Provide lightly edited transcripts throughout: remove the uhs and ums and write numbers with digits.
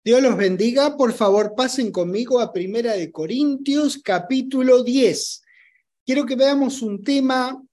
Dios los bendiga. Por favor, pasen conmigo a Primera de Corintios, capítulo 10. Quiero que veamos un tema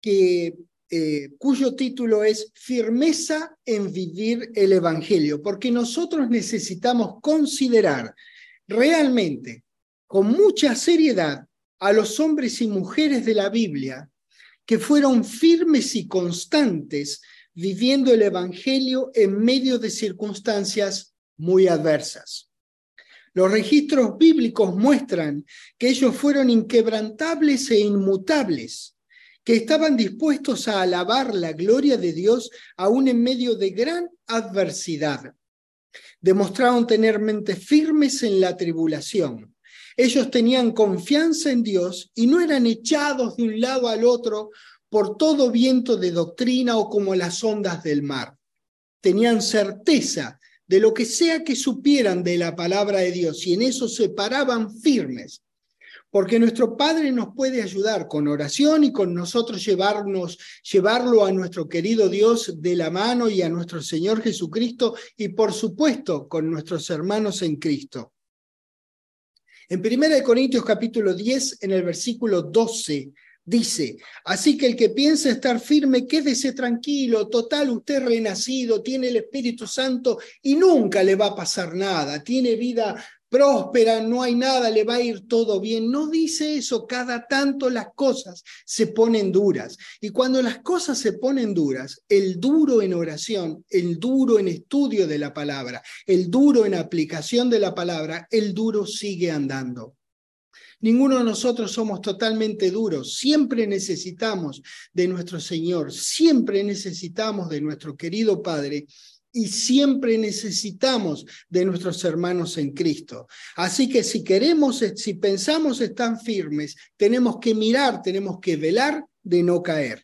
cuyo título es Firmeza en vivir el Evangelio, porque nosotros necesitamos considerar realmente, con mucha seriedad, a los hombres y mujeres de la Biblia que fueron firmes y constantes viviendo el Evangelio en medio de circunstancias muy adversas. Los registros bíblicos muestran que ellos fueron inquebrantables e inmutables, que estaban dispuestos a alabar la gloria de Dios aún en medio de gran adversidad. Demostraron tener mentes firmes en la tribulación. Ellos tenían confianza en Dios y no eran echados de un lado al otro por todo viento de doctrina o como las ondas del mar. Tenían certeza de lo que sea que supieran de la palabra de Dios, y en eso se paraban firmes, porque nuestro Padre nos puede ayudar con oración y con nosotros llevarlo a nuestro querido Dios de la mano y a nuestro Señor Jesucristo, y por supuesto con nuestros hermanos en Cristo. En 1 Corintios capítulo 10, en el versículo 12, dice: así que el que piensa estar firme, quédese tranquilo, total, usted es renacido, tiene el Espíritu Santo y nunca le va a pasar nada, tiene vida próspera, no hay nada, le va a ir todo bien. No dice eso, cada tanto las cosas se ponen duras. Y cuando las cosas se ponen duras, el duro en oración, el duro en estudio de la palabra, el duro en aplicación de la palabra, el duro sigue andando. Ninguno de nosotros somos totalmente duros. Siempre necesitamos de nuestro Señor, siempre necesitamos de nuestro querido Padre y siempre necesitamos de nuestros hermanos en Cristo. Así que si pensamos estar firmes, tenemos que mirar, tenemos que velar de no caer.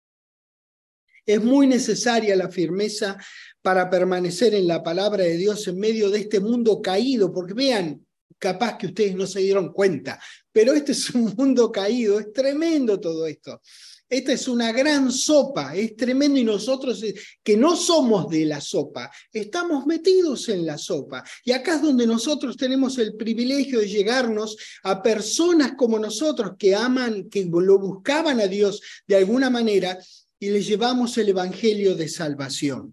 Es muy necesaria la firmeza para permanecer en la palabra de Dios en medio de este mundo caído, porque vean, capaz que ustedes no se dieron cuenta, pero este es un mundo caído, es tremendo todo esto. Esta es una gran sopa, es tremendo, y nosotros que no somos de la sopa, estamos metidos en la sopa. Y acá es donde nosotros tenemos el privilegio de llegarnos a personas como nosotros que aman, que lo buscaban a Dios de alguna manera, y les llevamos el evangelio de salvación.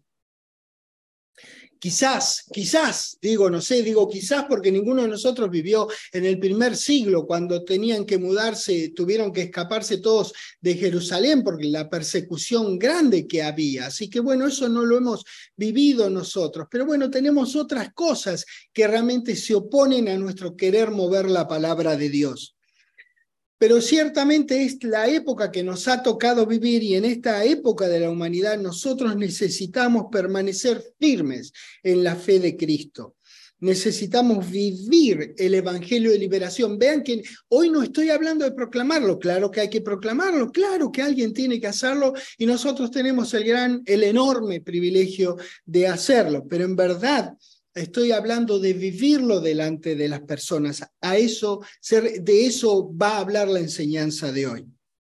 Quizás, digo quizás porque ninguno de nosotros vivió en el primer siglo, cuando tenían que mudarse, tuvieron que escaparse todos de Jerusalén por la persecución grande que había. Así que bueno, eso no lo hemos vivido nosotros. Pero bueno, tenemos otras cosas que realmente se oponen a nuestro querer mover la palabra de Dios. Pero ciertamente es la época que nos ha tocado vivir, y en esta época de la humanidad nosotros necesitamos permanecer firmes en la fe de Cristo. Necesitamos vivir el evangelio de liberación. Vean que hoy no estoy hablando de proclamarlo, claro que hay que proclamarlo, claro que alguien tiene que hacerlo, y nosotros tenemos el enorme privilegio de hacerlo, pero en verdad estoy hablando de vivirlo delante de las personas. De eso va a hablar la enseñanza de hoy.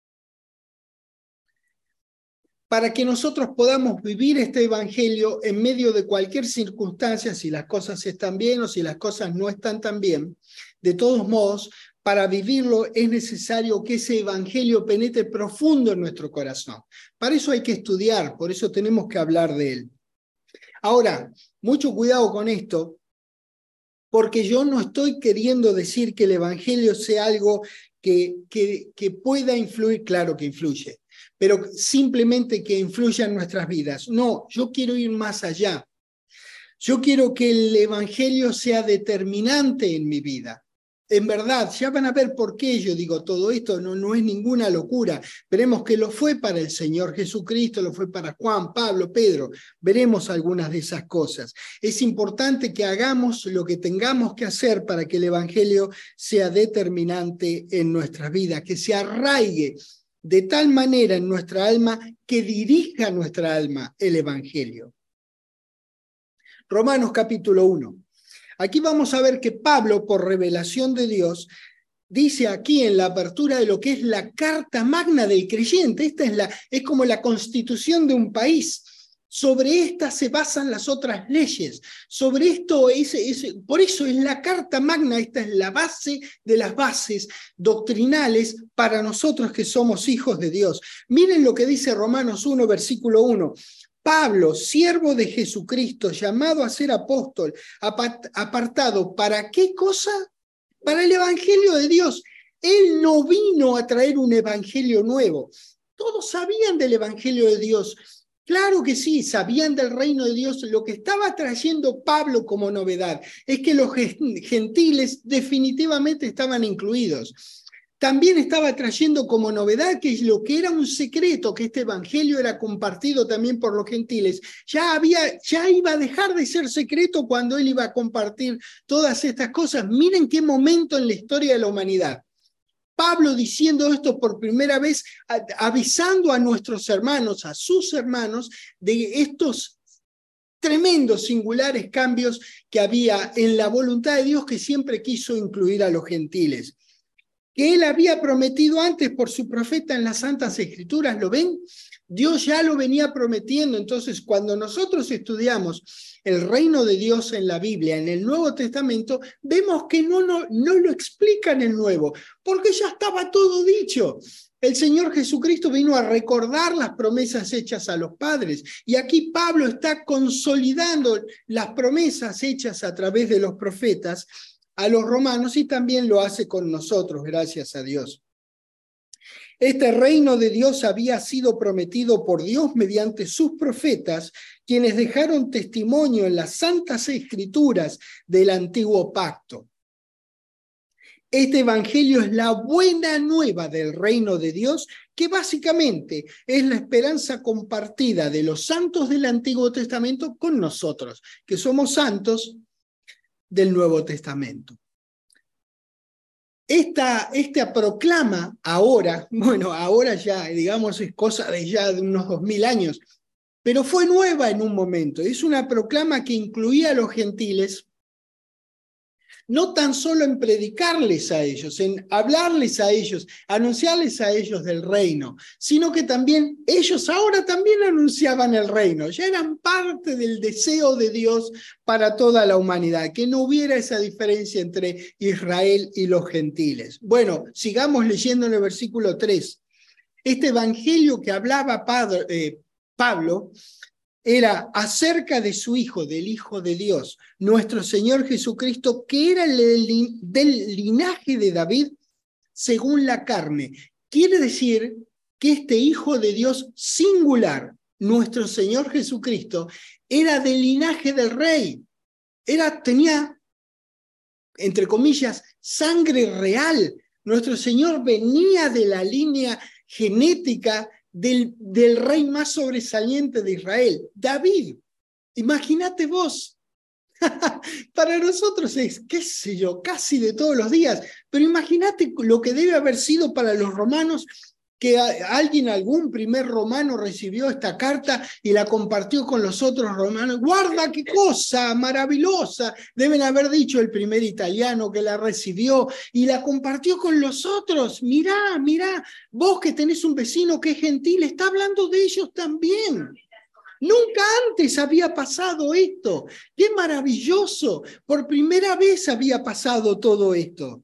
Para que nosotros podamos vivir este evangelio en medio de cualquier circunstancia, si las cosas están bien o si las cosas no están tan bien, de todos modos, para vivirlo es necesario que ese evangelio penetre profundo en nuestro corazón. Para eso hay que estudiar, por eso tenemos que hablar de él. Ahora, mucho cuidado con esto, porque yo no estoy queriendo decir que el evangelio sea algo que pueda influir, claro que influye, pero simplemente que influya en nuestras vidas. No, yo quiero ir más allá. Yo quiero que el evangelio sea determinante en mi vida. En verdad, ya van a ver por qué yo digo todo esto, no es ninguna locura. Veremos que lo fue para el Señor Jesucristo, lo fue para Juan, Pablo, Pedro. Veremos algunas de esas cosas. Es importante que hagamos lo que tengamos que hacer para que el evangelio sea determinante en nuestras vidas, que se arraigue de tal manera en nuestra alma que dirija nuestra alma el evangelio. Romanos capítulo 1. Aquí vamos a ver que Pablo, por revelación de Dios, dice aquí en la apertura de lo que es la carta magna del creyente. Esta es como la constitución de un país. Sobre esta se basan las otras leyes. Sobre esto, por eso es la Carta Magna, esta es la base de las bases doctrinales para nosotros que somos hijos de Dios. Miren lo que dice Romanos 1, versículo 1. Pablo, siervo de Jesucristo, llamado a ser apóstol, apartado, ¿para qué cosa? Para el evangelio de Dios. Él no vino a traer un evangelio nuevo. Todos sabían del evangelio de Dios. Claro que sí, sabían del reino de Dios. Lo que estaba trayendo Pablo como novedad es que los gentiles definitivamente estaban incluidos. También estaba trayendo como novedad que lo que era un secreto, que este evangelio era compartido también por los gentiles, ya iba a dejar de ser secreto cuando él iba a compartir todas estas cosas. Miren qué momento en la historia de la humanidad. Pablo diciendo esto por primera vez, avisando a nuestros hermanos, a sus hermanos, de estos tremendos, singulares cambios que había en la voluntad de Dios, que siempre quiso incluir a los gentiles. Que él había prometido antes por su profeta en las Santas Escrituras, ¿lo ven? Dios ya lo venía prometiendo. Entonces, cuando nosotros estudiamos el reino de Dios en la Biblia, en el Nuevo Testamento, vemos que no lo explica en el Nuevo, porque ya estaba todo dicho. El Señor Jesucristo vino a recordar las promesas hechas a los padres, y aquí Pablo está consolidando las promesas hechas a través de los profetas a los romanos, y también lo hace con nosotros, gracias a Dios. Este reino de Dios había sido prometido por Dios mediante sus profetas, quienes dejaron testimonio en las santas escrituras del antiguo pacto. Este evangelio es la buena nueva del reino de Dios, que básicamente es la esperanza compartida de los santos del Antiguo Testamento con nosotros, que somos santos del Nuevo Testamento. Esta proclama ahora, bueno, ahora ya, digamos, es cosa de ya de unos 2000 años, pero fue nueva en un momento. Es una proclama que incluía a los gentiles, no tan solo en predicarles a ellos, en hablarles a ellos, anunciarles a ellos del reino, sino que también ellos ahora también anunciaban el reino, ya eran parte del deseo de Dios para toda la humanidad, que no hubiera esa diferencia entre Israel y los gentiles. Bueno, sigamos leyendo en el versículo 3. Este evangelio que hablaba Pablo era acerca de su Hijo, del Hijo de Dios, nuestro Señor Jesucristo, que era del linaje de David según la carne. Quiere decir que este Hijo de Dios singular, nuestro Señor Jesucristo, era del linaje del rey. Tenía, entre comillas, sangre real. Nuestro Señor venía de la línea genética del rey más sobresaliente de Israel, David. Imagínate vos. Para nosotros es, qué sé yo, casi de todos los días, pero imagínate lo que debe haber sido para los romanos, que algún primer romano recibió esta carta y la compartió con los otros romanos. ¡Guarda qué cosa maravillosa! Deben haber dicho el primer italiano que la recibió y la compartió con los otros. Mirá, vos que tenés un vecino que es gentil, está hablando de ellos también. Nunca antes había pasado esto. ¡Qué maravilloso! Por primera vez había pasado todo esto.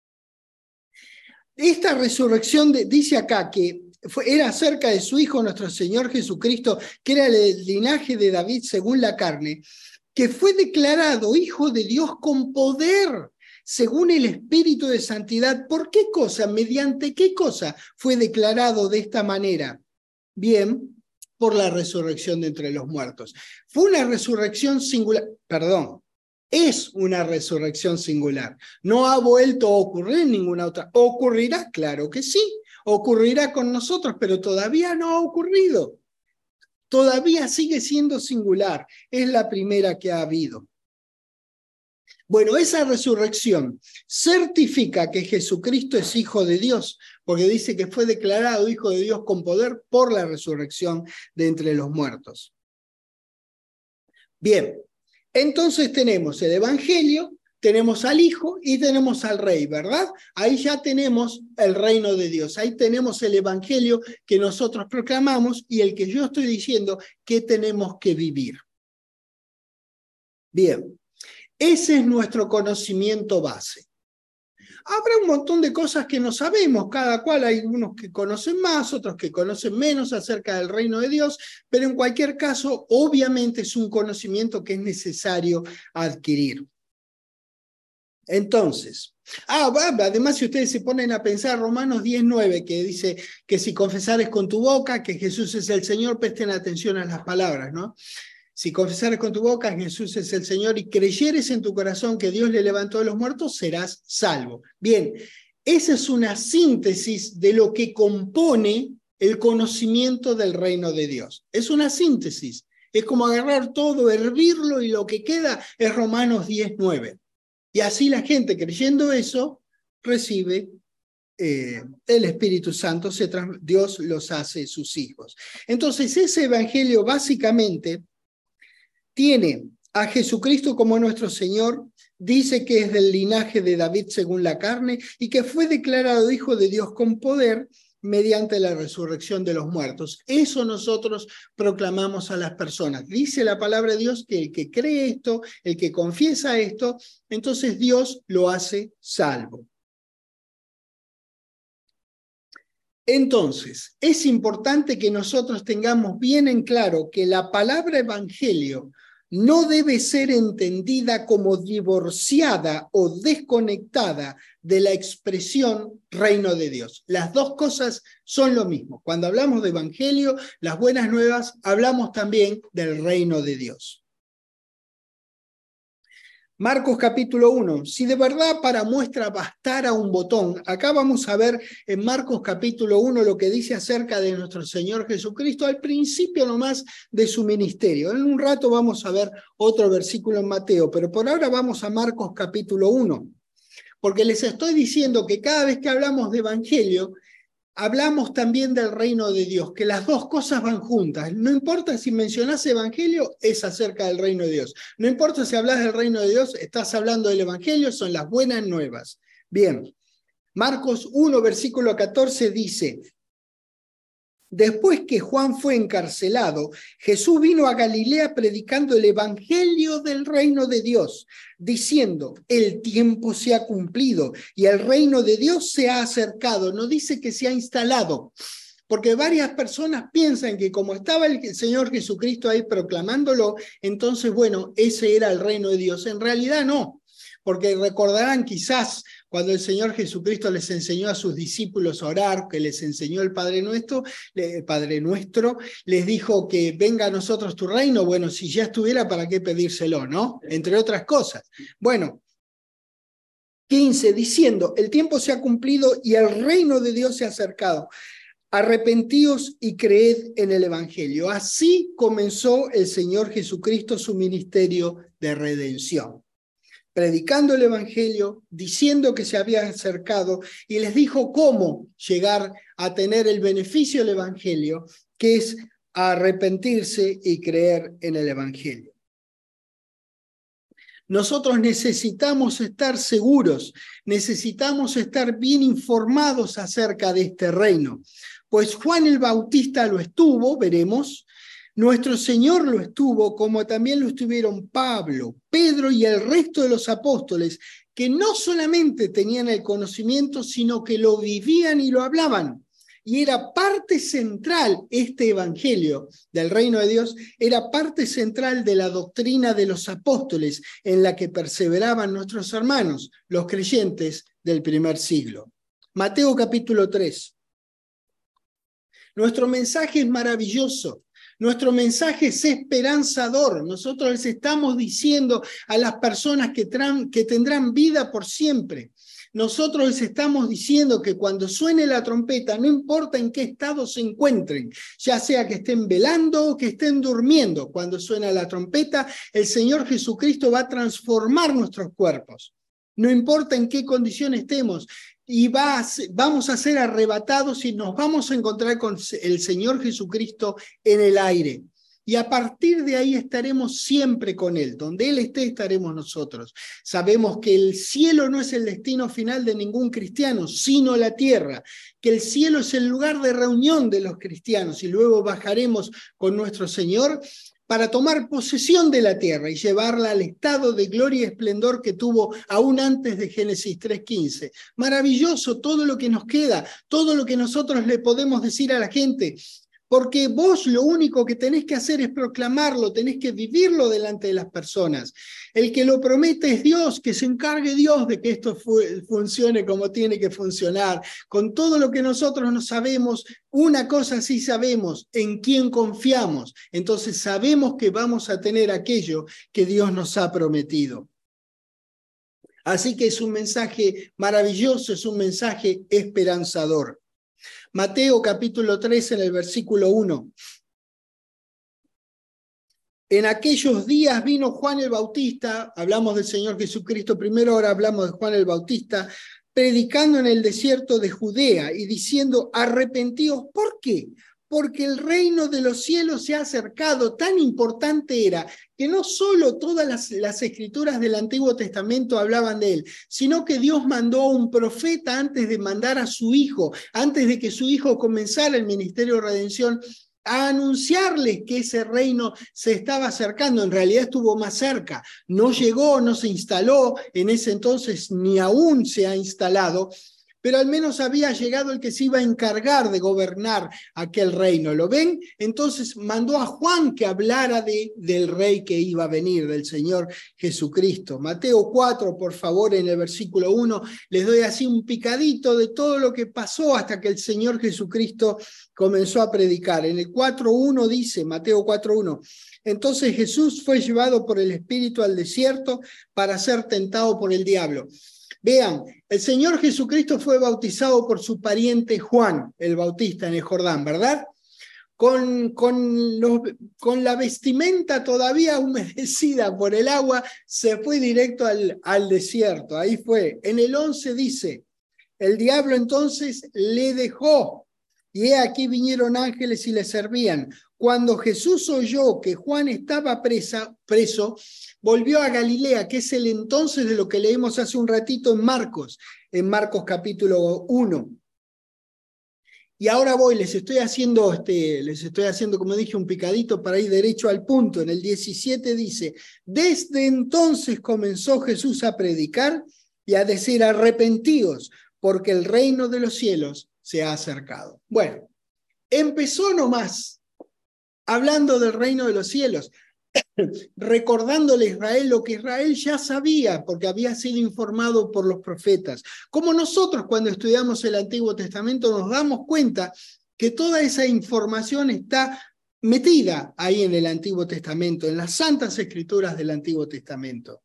Esta resurrección dice acá que era acerca de su Hijo, nuestro Señor Jesucristo, que era el linaje de David según la carne, que fue declarado Hijo de Dios con poder, según el Espíritu de Santidad. ¿Por qué cosa? ¿Mediante qué cosa fue declarado de esta manera? Bien, por la resurrección de entre los muertos. Fue una resurrección singular, es una resurrección singular. No ha vuelto a ocurrir en ninguna otra. ¿Ocurrirá? Claro que sí. Ocurrirá con nosotros, pero todavía no ha ocurrido. Todavía sigue siendo singular. Es la primera que ha habido. Bueno, esa resurrección certifica que Jesucristo es Hijo de Dios, porque dice que fue declarado Hijo de Dios con poder por la resurrección de entre los muertos. Bien. Entonces tenemos el Evangelio, tenemos al Hijo y tenemos al Rey, ¿verdad? Ahí ya tenemos el reino de Dios, ahí tenemos el evangelio que nosotros proclamamos y el que yo estoy diciendo que tenemos que vivir. Bien, ese es nuestro conocimiento base. Habrá un montón de cosas que no sabemos, cada cual hay unos que conocen más, otros que conocen menos acerca del reino de Dios, pero en cualquier caso, obviamente es un conocimiento que es necesario adquirir. Entonces, además si ustedes se ponen a pensar Romanos 10:9, que dice que si confesares con tu boca que Jesús es el Señor, presten atención a las palabras, ¿no? Si confesares con tu boca que Jesús es el Señor y creyeres en tu corazón que Dios le levantó de los muertos, serás salvo. Bien, esa es una síntesis de lo que compone el conocimiento del reino de Dios. Es una síntesis. Es como agarrar todo, hervirlo y lo que queda es Romanos 10:9. Y así la gente creyendo eso recibe el Espíritu Santo, Dios los hace sus hijos. Entonces ese evangelio básicamente tiene a Jesucristo como nuestro Señor, dice que es del linaje de David según la carne y que fue declarado Hijo de Dios con poder mediante la resurrección de los muertos. Eso nosotros proclamamos a las personas. Dice la palabra de Dios que el que cree esto, el que confiesa esto, entonces Dios lo hace salvo. Entonces, es importante que nosotros tengamos bien en claro que la palabra evangelio no debe ser entendida como divorciada o desconectada de la expresión reino de Dios. Las dos cosas son lo mismo. Cuando hablamos de evangelio, las buenas nuevas, hablamos también del reino de Dios. Marcos capítulo 1, si de verdad para muestra bastara un botón, acá vamos a ver en Marcos capítulo 1 lo que dice acerca de nuestro Señor Jesucristo al principio nomás de su ministerio. En un rato vamos a ver otro versículo en Mateo, pero por ahora vamos a Marcos capítulo 1, porque les estoy diciendo que cada vez que hablamos de evangelio, hablamos también del reino de Dios, que las dos cosas van juntas. No importa si mencionás evangelio, es acerca del reino de Dios. No importa si hablas del reino de Dios, estás hablando del evangelio, son las buenas nuevas. Bien, Marcos 1, versículo 14 dice: después que Juan fue encarcelado, Jesús vino a Galilea predicando el evangelio del reino de Dios, diciendo, el tiempo se ha cumplido y el reino de Dios se ha acercado. No dice que se ha instalado, porque varias personas piensan que como estaba el Señor Jesucristo ahí proclamándolo, entonces, bueno, ese era el reino de Dios. En realidad no, porque recordarán quizás cuando el Señor Jesucristo les enseñó a sus discípulos a orar, que les enseñó el Padre Nuestro, les dijo que venga a nosotros tu reino. Bueno, si ya estuviera, ¿para qué pedírselo, no? Entre otras cosas. Bueno, 15, diciendo, el tiempo se ha cumplido y el reino de Dios se ha acercado. Arrepentíos y creed en el evangelio. Así comenzó el Señor Jesucristo su ministerio de redención, predicando el evangelio, diciendo que se había acercado, y les dijo cómo llegar a tener el beneficio del evangelio, que es arrepentirse y creer en el evangelio. Nosotros necesitamos estar seguros, necesitamos estar bien informados acerca de este reino, pues Juan el Bautista lo estuvo, veremos. Nuestro Señor lo estuvo, como también lo estuvieron Pablo, Pedro y el resto de los apóstoles, que no solamente tenían el conocimiento, sino que lo vivían y lo hablaban. Y era parte central, este evangelio del reino de Dios, era parte central de la doctrina de los apóstoles, en la que perseveraban nuestros hermanos, los creyentes del primer siglo. Mateo capítulo 3. Nuestro mensaje es maravilloso. Nuestro mensaje es esperanzador. Nosotros les estamos diciendo a las personas que tendrán vida por siempre. Nosotros les estamos diciendo que cuando suene la trompeta, no importa en qué estado se encuentren, ya sea que estén velando o que estén durmiendo, cuando suena la trompeta, el Señor Jesucristo va a transformar nuestros cuerpos. No importa en qué condición estemos, y vamos a ser arrebatados y nos vamos a encontrar con el Señor Jesucristo en el aire. y a partir de ahí estaremos siempre con Él. Donde Él esté, estaremos nosotros. Sabemos que el cielo no es el destino final de ningún cristiano, sino la tierra, que el cielo es el lugar de reunión de los cristianos y luego bajaremos con nuestro Señor para tomar posesión de la tierra y llevarla al estado de gloria y esplendor que tuvo aún antes de Génesis 3:15. Maravilloso todo lo que nos queda, todo lo que nosotros le podemos decir a la gente, porque vos lo único que tenés que hacer es proclamarlo, tenés que vivirlo delante de las personas. El que lo promete es Dios, que se encargue Dios de que esto funcione como tiene que funcionar. Con todo lo que nosotros no sabemos, una cosa sí sabemos, en quién confiamos. Entonces sabemos que vamos a tener aquello que Dios nos ha prometido. Así que es un mensaje maravilloso, es un mensaje esperanzador. Mateo capítulo 3 en el versículo 1. En aquellos días vino Juan el Bautista, hablamos del Señor Jesucristo primero, ahora hablamos de Juan el Bautista, predicando en el desierto de Judea y diciendo, arrepentíos. ¿Por qué? Porque el reino de los cielos se ha acercado. Tan importante era que no solo todas las escrituras del Antiguo Testamento hablaban de él, sino que Dios mandó a un profeta antes de mandar a su hijo, antes de que su hijo comenzara el ministerio de redención, a anunciarles que ese reino se estaba acercando. En realidad estuvo más cerca, no llegó, no se instaló en ese entonces, ni aún se ha instalado, pero al menos había llegado el que se iba a encargar de gobernar aquel reino. ¿Lo ven? Entonces mandó a Juan que hablara del rey que iba a venir, del Señor Jesucristo. Mateo 4, por favor, en el versículo 1, les doy así un picadito de todo lo que pasó hasta que el Señor Jesucristo comenzó a predicar. En el 4.1 dice, Mateo 4.1, entonces Jesús fue llevado por el Espíritu al desierto para ser tentado por el diablo. Vean, el Señor Jesucristo fue bautizado por su pariente Juan el Bautista en el Jordán, ¿verdad? Con la vestimenta todavía humedecida por el agua, se fue directo al desierto. Ahí fue. En el 11 dice, el diablo entonces le dejó, y he aquí vinieron ángeles y le servían. Cuando Jesús oyó que Juan estaba preso, volvió a Galilea, que es el entonces de lo que leímos hace un ratito en Marcos capítulo 1. Y ahora les estoy haciendo, como dije, un picadito para ir derecho al punto. En el 17 dice, desde entonces comenzó Jesús a predicar y a decir, arrepentíos, porque el reino de los cielos se ha acercado. Bueno, empezó nomás hablando del reino de los cielos, recordándole a Israel lo que Israel ya sabía, porque había sido informado por los profetas. Como nosotros cuando estudiamos el Antiguo Testamento nos damos cuenta que toda esa información está metida ahí en el Antiguo Testamento, en las santas escrituras del Antiguo Testamento.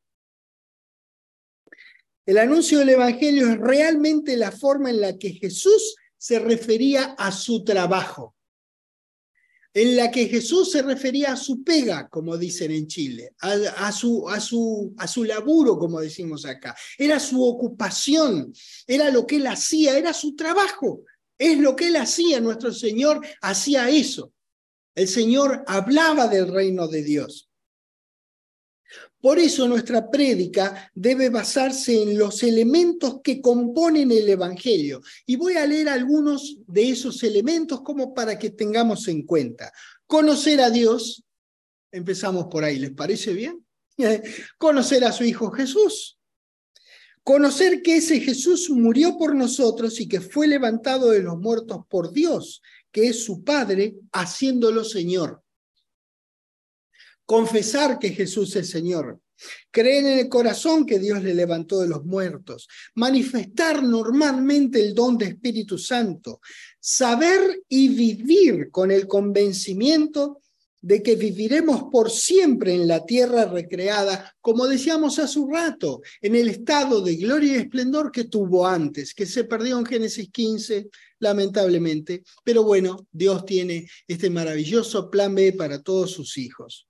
El anuncio del Evangelio es realmente la forma en la que Jesús se refería a su trabajo, en la que Jesús se refería a su pega, como dicen en Chile, a su laburo, como decimos acá. Era su ocupación, era lo que él hacía, era su trabajo, es lo que él hacía. Nuestro Señor hacía eso. El Señor hablaba del reino de Dios. Por eso nuestra prédica debe basarse en los elementos que componen el Evangelio. Y voy a leer algunos de esos elementos como para que tengamos en cuenta. Conocer a Dios, empezamos por ahí, ¿les parece bien? Conocer a su Hijo Jesús. Conocer que ese Jesús murió por nosotros y que fue levantado de los muertos por Dios, que es su Padre, haciéndolo Señor. Confesar que Jesús es Señor, creer en el corazón que Dios le levantó de los muertos, manifestar normalmente el don de Espíritu Santo, saber y vivir con el convencimiento de que viviremos por siempre en la tierra recreada, como decíamos hace un rato, en el estado de gloria y esplendor que tuvo antes, que se perdió en Génesis 15, lamentablemente, pero bueno, Dios tiene este maravilloso plan B para todos sus hijos.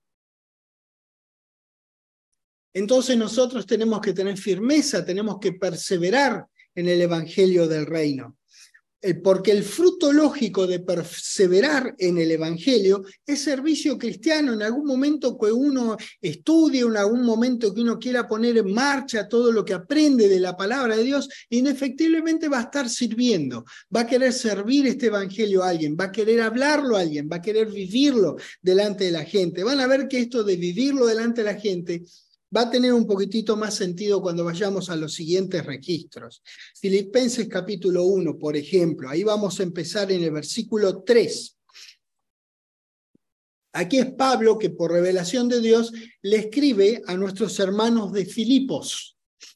Entonces nosotros tenemos que tener firmeza, tenemos que perseverar en el Evangelio del Reino. Porque el fruto lógico de perseverar en el Evangelio es servicio cristiano. En algún momento que uno estudie, en algún momento que uno quiera poner en marcha todo lo que aprende de la palabra de Dios, indefectiblemente va a estar sirviendo, va a querer servir este Evangelio a alguien, va a querer hablarlo a alguien, va a querer vivirlo delante de la gente. Van a ver que esto de vivirlo delante de la gente va a tener un poquitito más sentido cuando vayamos a los siguientes registros. Filipenses capítulo 1, por ejemplo. Ahí vamos a empezar en el versículo 3. Aquí es Pablo que por revelación de Dios le escribe a nuestros hermanos de Filipos.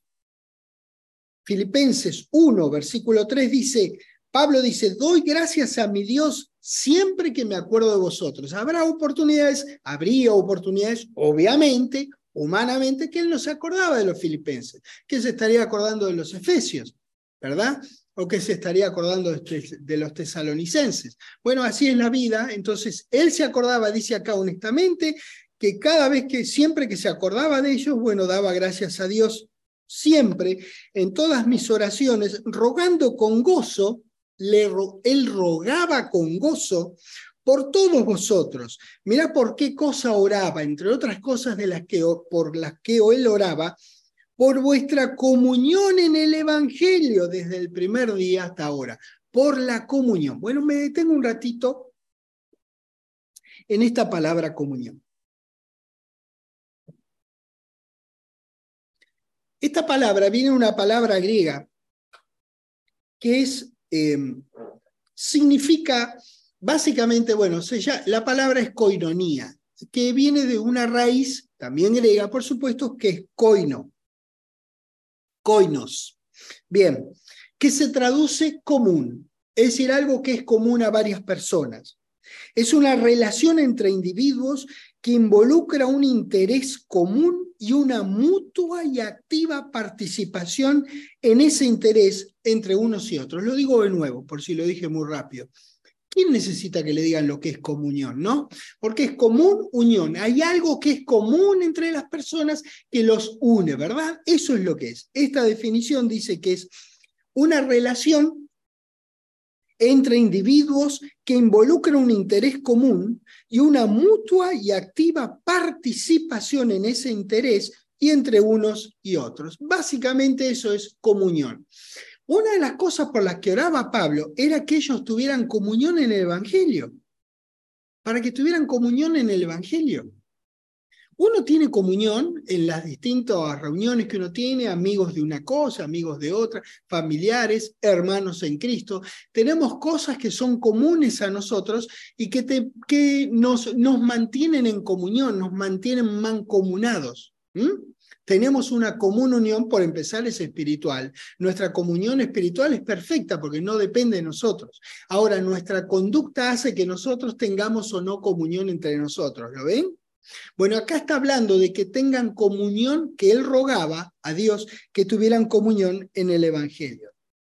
Filipenses 1, versículo 3 dice, Pablo dice, doy gracias a mi Dios siempre que me acuerdo de vosotros. Habría oportunidades, obviamente, humanamente, que él no se acordaba de los filipenses, que se estaría acordando de los efesios, ¿verdad? O que se estaría acordando de los tesalonicenses. Bueno, así es la vida. Entonces, él se acordaba, dice acá honestamente, que siempre que se acordaba de ellos, bueno, daba gracias a Dios siempre, en todas mis oraciones, rogando con gozo, él rogaba con gozo por todos vosotros. Mirá por qué cosa oraba, entre otras cosas por las que él oraba, por vuestra comunión en el Evangelio desde el primer día hasta ahora, por la comunión. Bueno, me detengo un ratito en esta palabra comunión. Esta palabra viene de una palabra griega que significa, básicamente, bueno, la palabra es koinonía, que viene de una raíz, también griega, por supuesto, que es koinos. Bien, que se traduce común, es decir, algo que es común a varias personas. Es una relación entre individuos que involucra un interés común y una mutua y activa participación en ese interés entre unos y otros. Lo digo de nuevo, por si lo dije muy rápido. ¿Quién necesita que le digan lo que es comunión, no? Porque es común, unión. Hay algo que es común entre las personas que los une, ¿verdad? Eso es lo que es. Esta definición dice que es una relación entre individuos que involucran un interés común y una mutua y activa participación en ese interés y entre unos y otros. Básicamente eso es comunión. Una de las cosas por las que oraba Pablo era que ellos tuvieran comunión en el Evangelio, para que tuvieran comunión en el Evangelio. Uno tiene comunión en las distintas reuniones que uno tiene, amigos de una cosa, amigos de otra, familiares, hermanos en Cristo. Tenemos cosas que son comunes a nosotros y que nos mantienen en comunión, nos mantienen mancomunados. Tenemos una común unión, por empezar, es espiritual. Nuestra comunión espiritual es perfecta porque no depende de nosotros. Ahora, nuestra conducta hace que nosotros tengamos o no comunión entre nosotros. ¿Lo ven? Bueno, acá está hablando de que tengan comunión, que él rogaba a Dios que tuvieran comunión en el Evangelio.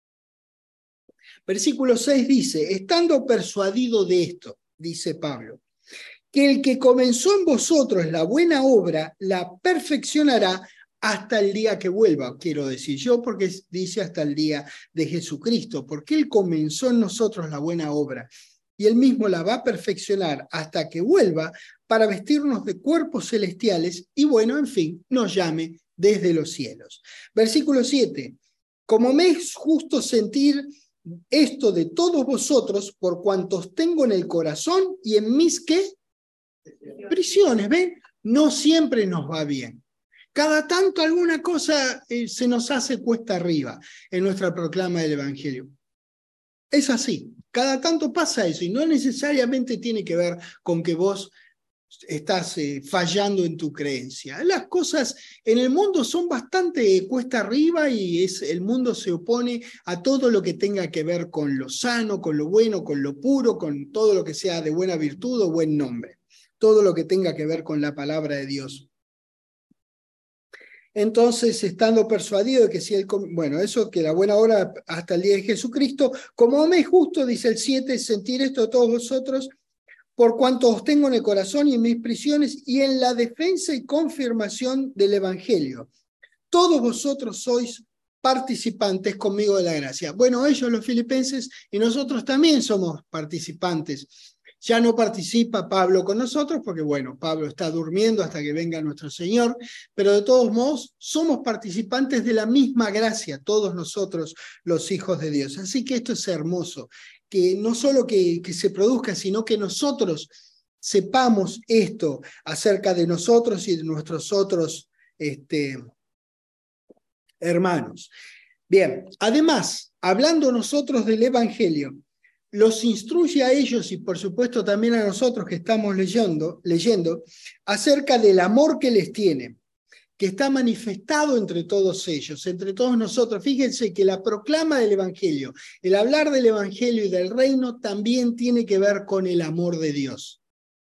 Versículo 6 dice, estando persuadido de esto, dice Pablo, que el que comenzó en vosotros la buena obra la perfeccionará hasta el día que vuelva, quiero decir yo, porque dice hasta el día de Jesucristo, porque él comenzó en nosotros la buena obra y él mismo la va a perfeccionar hasta que vuelva para vestirnos de cuerpos celestiales y bueno, en fin, nos llame desde los cielos. Versículo 7, como me es justo sentir esto de todos vosotros por cuantos tengo en el corazón y en mis, ¿qué? Prisiones, ¿ven? No siempre nos va bien. Cada tanto alguna cosa se nos hace cuesta arriba en nuestra proclama del Evangelio. Es así, cada tanto pasa eso y no necesariamente tiene que ver con que vos estás fallando en tu creencia. Las cosas en el mundo son bastante cuesta arriba y el mundo se opone a todo lo que tenga que ver con lo sano, con lo bueno, con lo puro, con todo lo que sea de buena virtud o buen nombre. Todo lo que tenga que ver con la palabra de Dios. Entonces, estando persuadido de que si él, bueno, eso que la buena obra hasta el día de Jesucristo, como me es justo, dice el 7, sentir esto a todos vosotros, por cuanto os tengo en el corazón y en mis prisiones y en la defensa y confirmación del Evangelio. Todos vosotros sois participantes conmigo de la gracia. Bueno, ellos los filipenses y nosotros también somos participantes. Ya no participa Pablo con nosotros porque, bueno, Pablo está durmiendo hasta que venga nuestro Señor, pero de todos modos somos participantes de la misma gracia, todos nosotros los hijos de Dios. Así que esto es hermoso, que no solo que se produzca, sino que nosotros sepamos esto acerca de nosotros y de nuestros otros hermanos. Bien, además, hablando nosotros del Evangelio, los instruye a ellos y por supuesto también a nosotros que estamos leyendo acerca del amor que les tiene, que está manifestado entre todos ellos, entre todos nosotros. Fíjense que la proclama del Evangelio, el hablar del Evangelio y del reino también tiene que ver con el amor de Dios.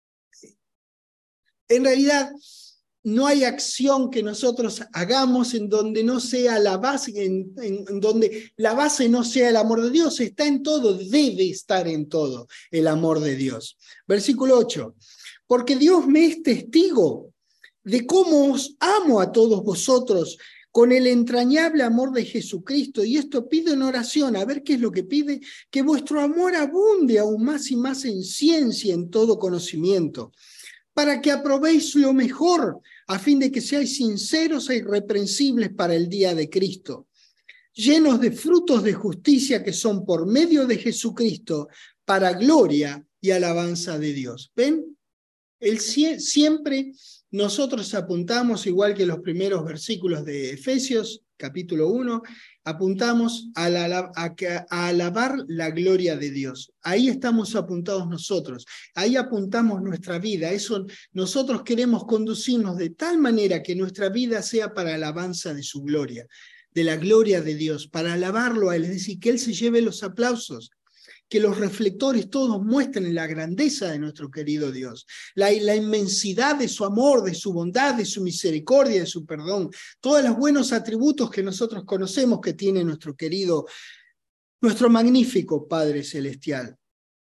En realidad, no hay acción que nosotros hagamos en donde no sea la base, en donde la base no sea el amor de Dios. Está en todo, debe estar en todo el amor de Dios. Versículo 8. Porque Dios me es testigo de cómo os amo a todos vosotros con el entrañable amor de Jesucristo. Y esto pido en oración, a ver qué es lo que pide, que vuestro amor abunde aún más y más en ciencia, en todo conocimiento, para que aprobéis lo mejor, a fin de que seáis sinceros e irreprensibles para el día de Cristo, llenos de frutos de justicia que son por medio de Jesucristo, para gloria y alabanza de Dios. ¿Ven? Siempre nosotros apuntamos, igual que los primeros versículos de Efesios, capítulo 1, apuntamos a alabar la gloria de Dios. Ahí estamos apuntados nosotros, ahí apuntamos nuestra vida. Eso nosotros queremos conducirnos de tal manera que nuestra vida sea para alabanza de su gloria, de la gloria de Dios, para alabarlo a Él, es decir, que Él se lleve los aplausos, que los reflectores todos muestren la grandeza de nuestro querido Dios, la inmensidad de su amor, de su bondad, de su misericordia, de su perdón, todos los buenos atributos que nosotros conocemos que tiene nuestro querido, nuestro magnífico Padre Celestial.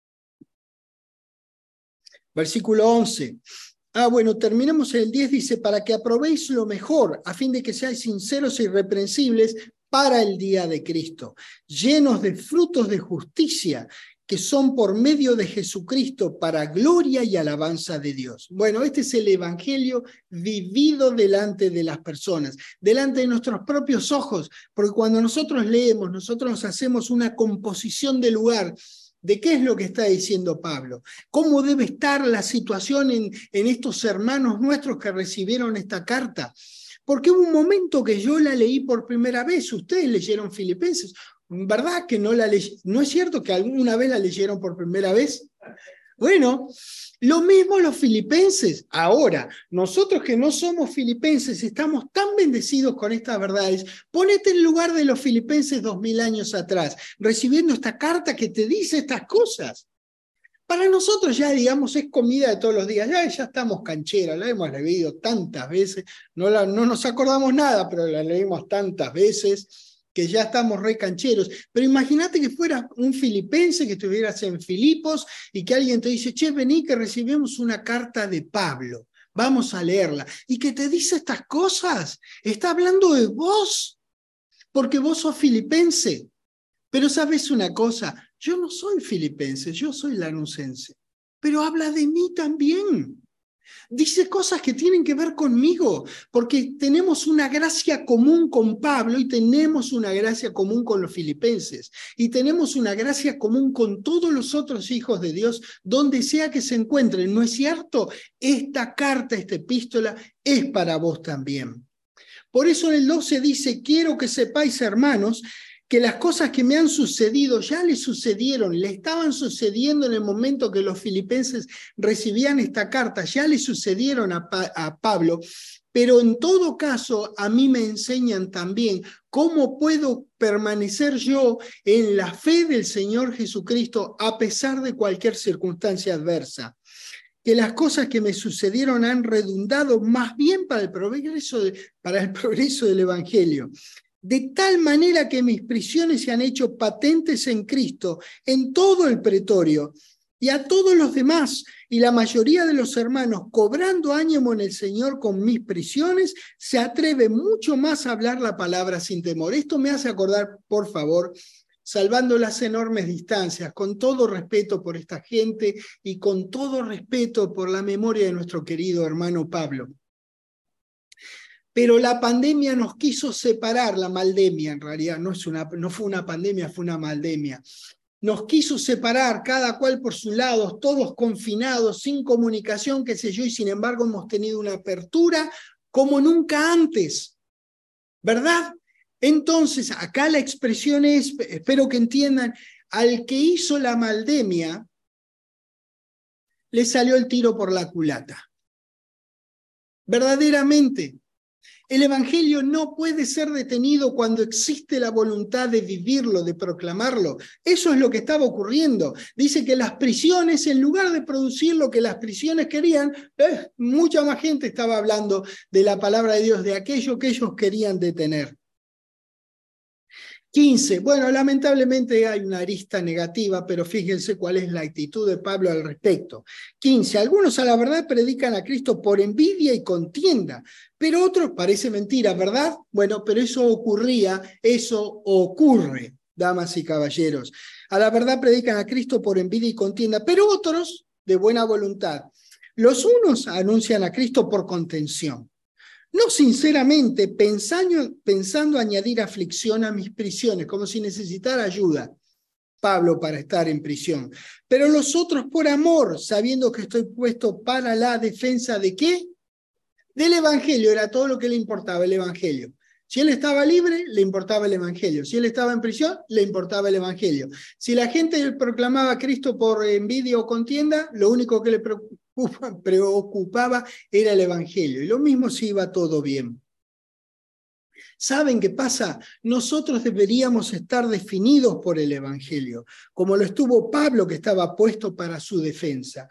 Versículo 11. Bueno, terminemos en el 10, dice, para que aprobéis lo mejor, a fin de que seáis sinceros e irreprensibles para el día de Cristo, llenos de frutos de justicia, que son por medio de Jesucristo para gloria y alabanza de Dios. Bueno, este es el Evangelio vivido delante de las personas, delante de nuestros propios ojos, porque cuando nosotros leemos, nosotros nos hacemos una composición de lugar de qué es lo que está diciendo Pablo, cómo debe estar la situación en estos hermanos nuestros que recibieron esta carta. Porque hubo un momento que yo la leí por primera vez. Ustedes leyeron Filipenses, ¿verdad que no la leyeron? ¿No es cierto que alguna vez la leyeron por primera vez? Bueno, lo mismo los filipenses. Ahora, nosotros que no somos filipenses, estamos tan bendecidos con estas verdades. Ponete en el lugar de los filipenses 2000 años atrás, recibiendo esta carta que te dice estas cosas. Para nosotros ya, digamos, es comida de todos los días. Ya estamos cancheras, la hemos leído tantas veces, no nos acordamos nada, pero la leímos tantas veces que ya estamos re cancheros. Pero imagínate que fueras un filipense, que estuvieras en Filipos y que alguien te dice, che, vení que recibimos una carta de Pablo, vamos a leerla. Y que te dice estas cosas, está hablando de vos, porque vos sos filipense. Pero ¿sabes una cosa? Yo no soy filipense, yo soy lanucense, pero habla de mí también. Dice cosas que tienen que ver conmigo, porque tenemos una gracia común con Pablo y tenemos una gracia común con los filipenses y tenemos una gracia común con todos los otros hijos de Dios, donde sea que se encuentren. ¿No es cierto? Esta carta, esta epístola es para vos también. Por eso en el 12 dice, quiero que sepáis, hermanos, que las cosas que me han sucedido ya le sucedieron, le estaban sucediendo en el momento que los filipenses recibían esta carta, ya le sucedieron a Pablo, pero en todo caso a mí me enseñan también cómo puedo permanecer yo en la fe del Señor Jesucristo a pesar de cualquier circunstancia adversa. Que las cosas que me sucedieron han redundado más bien para el progreso del Evangelio. De tal manera que mis prisiones se han hecho patentes en Cristo, en todo el pretorio, y a todos los demás, y la mayoría de los hermanos, cobrando ánimo en el Señor con mis prisiones, se atreve mucho más a hablar la palabra sin temor. Esto me hace acordar, por favor, salvando las enormes distancias, con todo respeto por esta gente y con todo respeto por la memoria de nuestro querido hermano Pablo. Pero la pandemia nos quiso separar, la maldemia en realidad, no fue una pandemia, fue una maldemia. Nos quiso separar, cada cual por su lado, todos confinados, sin comunicación, qué sé yo, y sin embargo hemos tenido una apertura como nunca antes, ¿verdad? Entonces, acá la expresión es, espero que entiendan, al que hizo la maldemia, le salió el tiro por la culata. Verdaderamente. El Evangelio no puede ser detenido cuando existe la voluntad de vivirlo, de proclamarlo. Eso es lo que estaba ocurriendo. Dice que las prisiones, en lugar de producir lo que las prisiones querían, mucha más gente estaba hablando de la palabra de Dios, de aquello que ellos querían detener. 15. Bueno, lamentablemente hay una arista negativa, pero fíjense cuál es la actitud de Pablo al respecto. 15. Algunos a la verdad predican a Cristo por envidia y contienda, pero otros, parece mentira, ¿verdad? Bueno, pero eso ocurre, damas y caballeros. A la verdad predican a Cristo por envidia y contienda, pero otros de buena voluntad. Los unos anuncian a Cristo por contención. No sinceramente, pensando añadir aflicción a mis prisiones, como si necesitara ayuda, Pablo, para estar en prisión. Pero los otros por amor, sabiendo que estoy puesto para la defensa ¿de qué? Del Evangelio, era todo lo que le importaba el Evangelio. Si él estaba libre, le importaba el Evangelio. Si él estaba en prisión, le importaba el Evangelio. Si la gente proclamaba a Cristo por envidia o contienda, lo único que le preocupaba era el Evangelio. Y lo mismo si iba todo bien. ¿Saben qué pasa? Nosotros deberíamos estar definidos por el Evangelio, como lo estuvo Pablo, que estaba puesto para su defensa.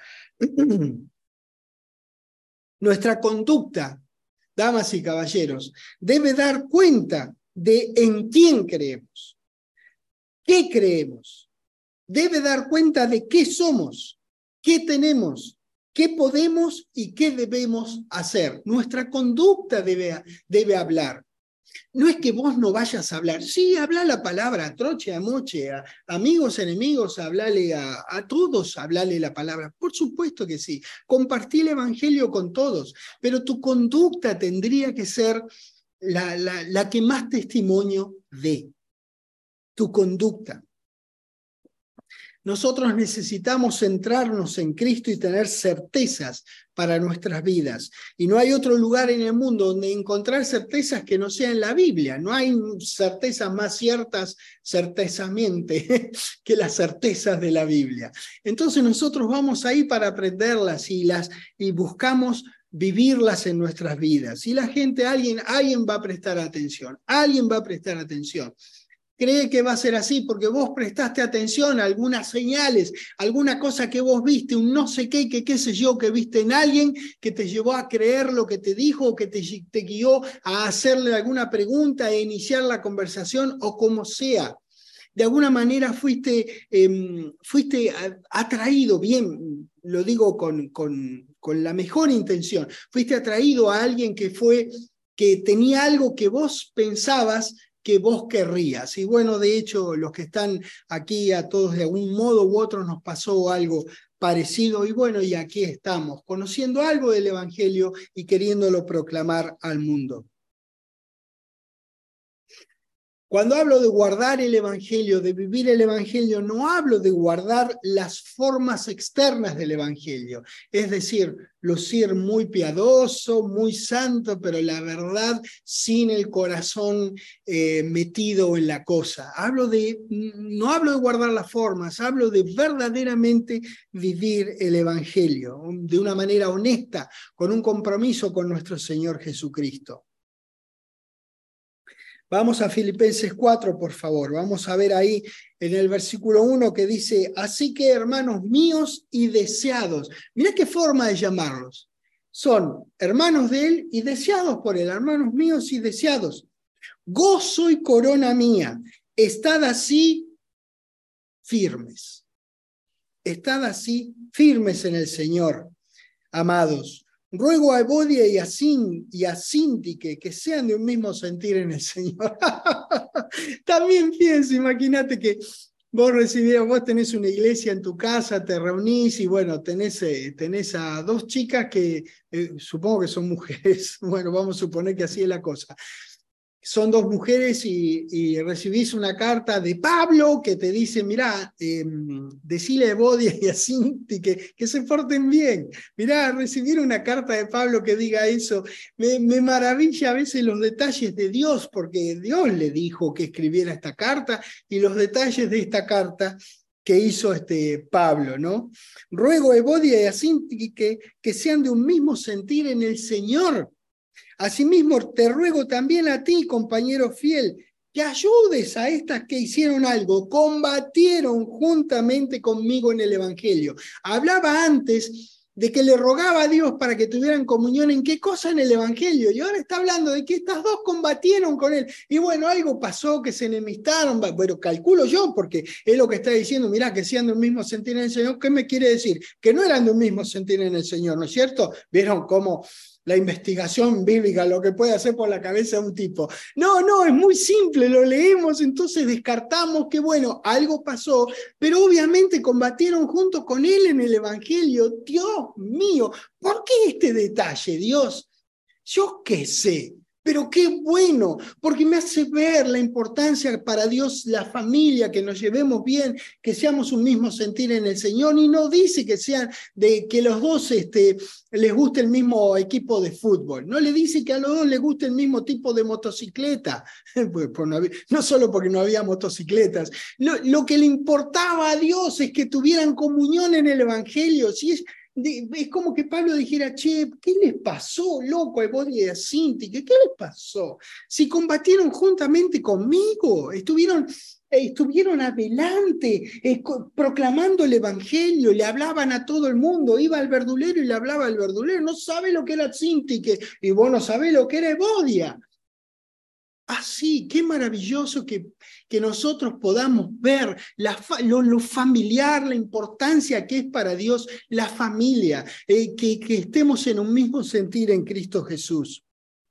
Nuestra conducta, damas y caballeros, debe dar cuenta de en quién creemos, qué creemos. Debe dar cuenta de qué somos, qué tenemos, qué podemos y qué debemos hacer. Nuestra conducta debe hablar. No es que vos no vayas a hablar. Sí, habla la palabra, a troche, a moche, a amigos, enemigos, hablale a todos, hablale la palabra. Por supuesto que sí. Compartí el Evangelio con todos, pero tu conducta tendría que ser la que más testimonio dé. Tu conducta. Nosotros necesitamos centrarnos en Cristo y tener certezas para nuestras vidas. Y no hay otro lugar en el mundo donde encontrar certezas que no sea en la Biblia. No hay certezas más ciertas, certezamente, que las certezas de la Biblia. Entonces nosotros vamos ahí para aprenderlas y buscamos vivirlas en nuestras vidas. Y la gente, alguien va a prestar atención. Alguien va a prestar atención. Cree que va a ser así porque vos prestaste atención a algunas señales, alguna cosa que vos viste, un no sé qué sé yo, que viste en alguien que te llevó a creer lo que te dijo o que te guió a hacerle alguna pregunta e iniciar la conversación o como sea. De alguna manera fuiste atraído, bien, lo digo con la mejor intención, fuiste atraído a alguien que tenía algo que vos pensabas que vos querrías. Y bueno, de hecho, los que están aquí a todos de algún modo u otro nos pasó algo parecido y bueno, y aquí estamos, conociendo algo del Evangelio y queriéndolo proclamar al mundo. Cuando hablo de guardar el Evangelio, de vivir el Evangelio, no hablo de guardar las formas externas del Evangelio. Es decir, lucir muy piadoso, muy santo, pero la verdad sin el corazón metido en la cosa. No hablo de guardar las formas, hablo de verdaderamente vivir el Evangelio de una manera honesta, con un compromiso con nuestro Señor Jesucristo. Vamos a Filipenses 4, por favor. Vamos a ver ahí en el versículo 1 que dice, así que hermanos míos y deseados. Mirá qué forma de llamarlos. Son hermanos de él y deseados por él, hermanos míos y deseados. Gozo y corona mía, estad así firmes. Estad así firmes en el Señor, amados. Ruego a Evodia y a Síntique que sean de un mismo sentir en el Señor. También fíjense, imagínate que vos tenés una iglesia en tu casa, te reunís y bueno, tenés a dos chicas que supongo que son mujeres. Bueno, vamos a suponer que así es la cosa. Son dos mujeres y recibís una carta de Pablo que te dice, mirá, decile a Evodia y a Sinti que se porten bien. Mirá, recibir una carta de Pablo que diga eso, me maravilla a veces los detalles de Dios, porque Dios le dijo que escribiera esta carta y los detalles de esta carta que hizo Pablo, ¿no? Ruego a Evodia y a Sinti que sean de un mismo sentir en el Señor. Asimismo, te ruego también a ti, compañero fiel, que ayudes a estas que hicieron algo, combatieron juntamente conmigo en el Evangelio. Hablaba antes de que le rogaba a Dios para que tuvieran comunión en qué cosa en el Evangelio, y ahora está hablando de que estas dos combatieron con él, y bueno, algo pasó, que se enemistaron, bueno, calculo yo, porque es lo que está diciendo, mirá, que sean de un mismo sentir en el Señor. ¿Qué me quiere decir? Que no eran de un mismo sentir en el Señor, ¿no es cierto? ¿Vieron cómo la investigación bíblica, lo que puede hacer por la cabeza de un tipo? No, es muy simple, lo leemos, entonces descartamos que, bueno, algo pasó, pero obviamente combatieron junto con él en el Evangelio. Dios mío, ¿por qué este detalle, Dios? Yo qué sé, pero qué bueno, porque me hace ver la importancia para Dios, la familia, que nos llevemos bien, que seamos un mismo sentir en el Señor, y no dice que sean de que los dos les guste el mismo equipo de fútbol, no le dice que a los dos les guste el mismo tipo de motocicleta, no solo porque no había motocicletas, lo que le importaba a Dios es que tuvieran comunión en el Evangelio. Si es como que Pablo dijera, che, ¿qué les pasó, loco, a Evodia y a Sinti? ¿Qué les pasó? Si combatieron juntamente conmigo, estuvieron adelante, proclamando el Evangelio, le hablaban a todo el mundo, iba al verdulero y le hablaba al verdulero. No sabe lo que era Sinti, y vos no sabés lo que era Evodia. Así, qué maravilloso que nosotros podamos ver lo familiar, la importancia que es para Dios la familia, que estemos en un mismo sentir en Cristo Jesús.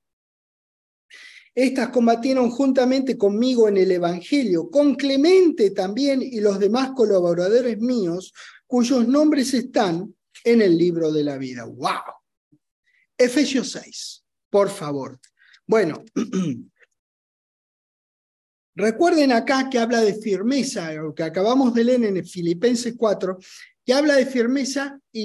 Estas combatieron juntamente conmigo en el Evangelio, con Clemente también y los demás colaboradores míos, cuyos nombres están en el libro de la vida. ¡Wow! Efesios 6, por favor. Bueno, recuerden acá que habla de firmeza, lo que acabamos de leer en Filipenses 4, que habla de firmeza y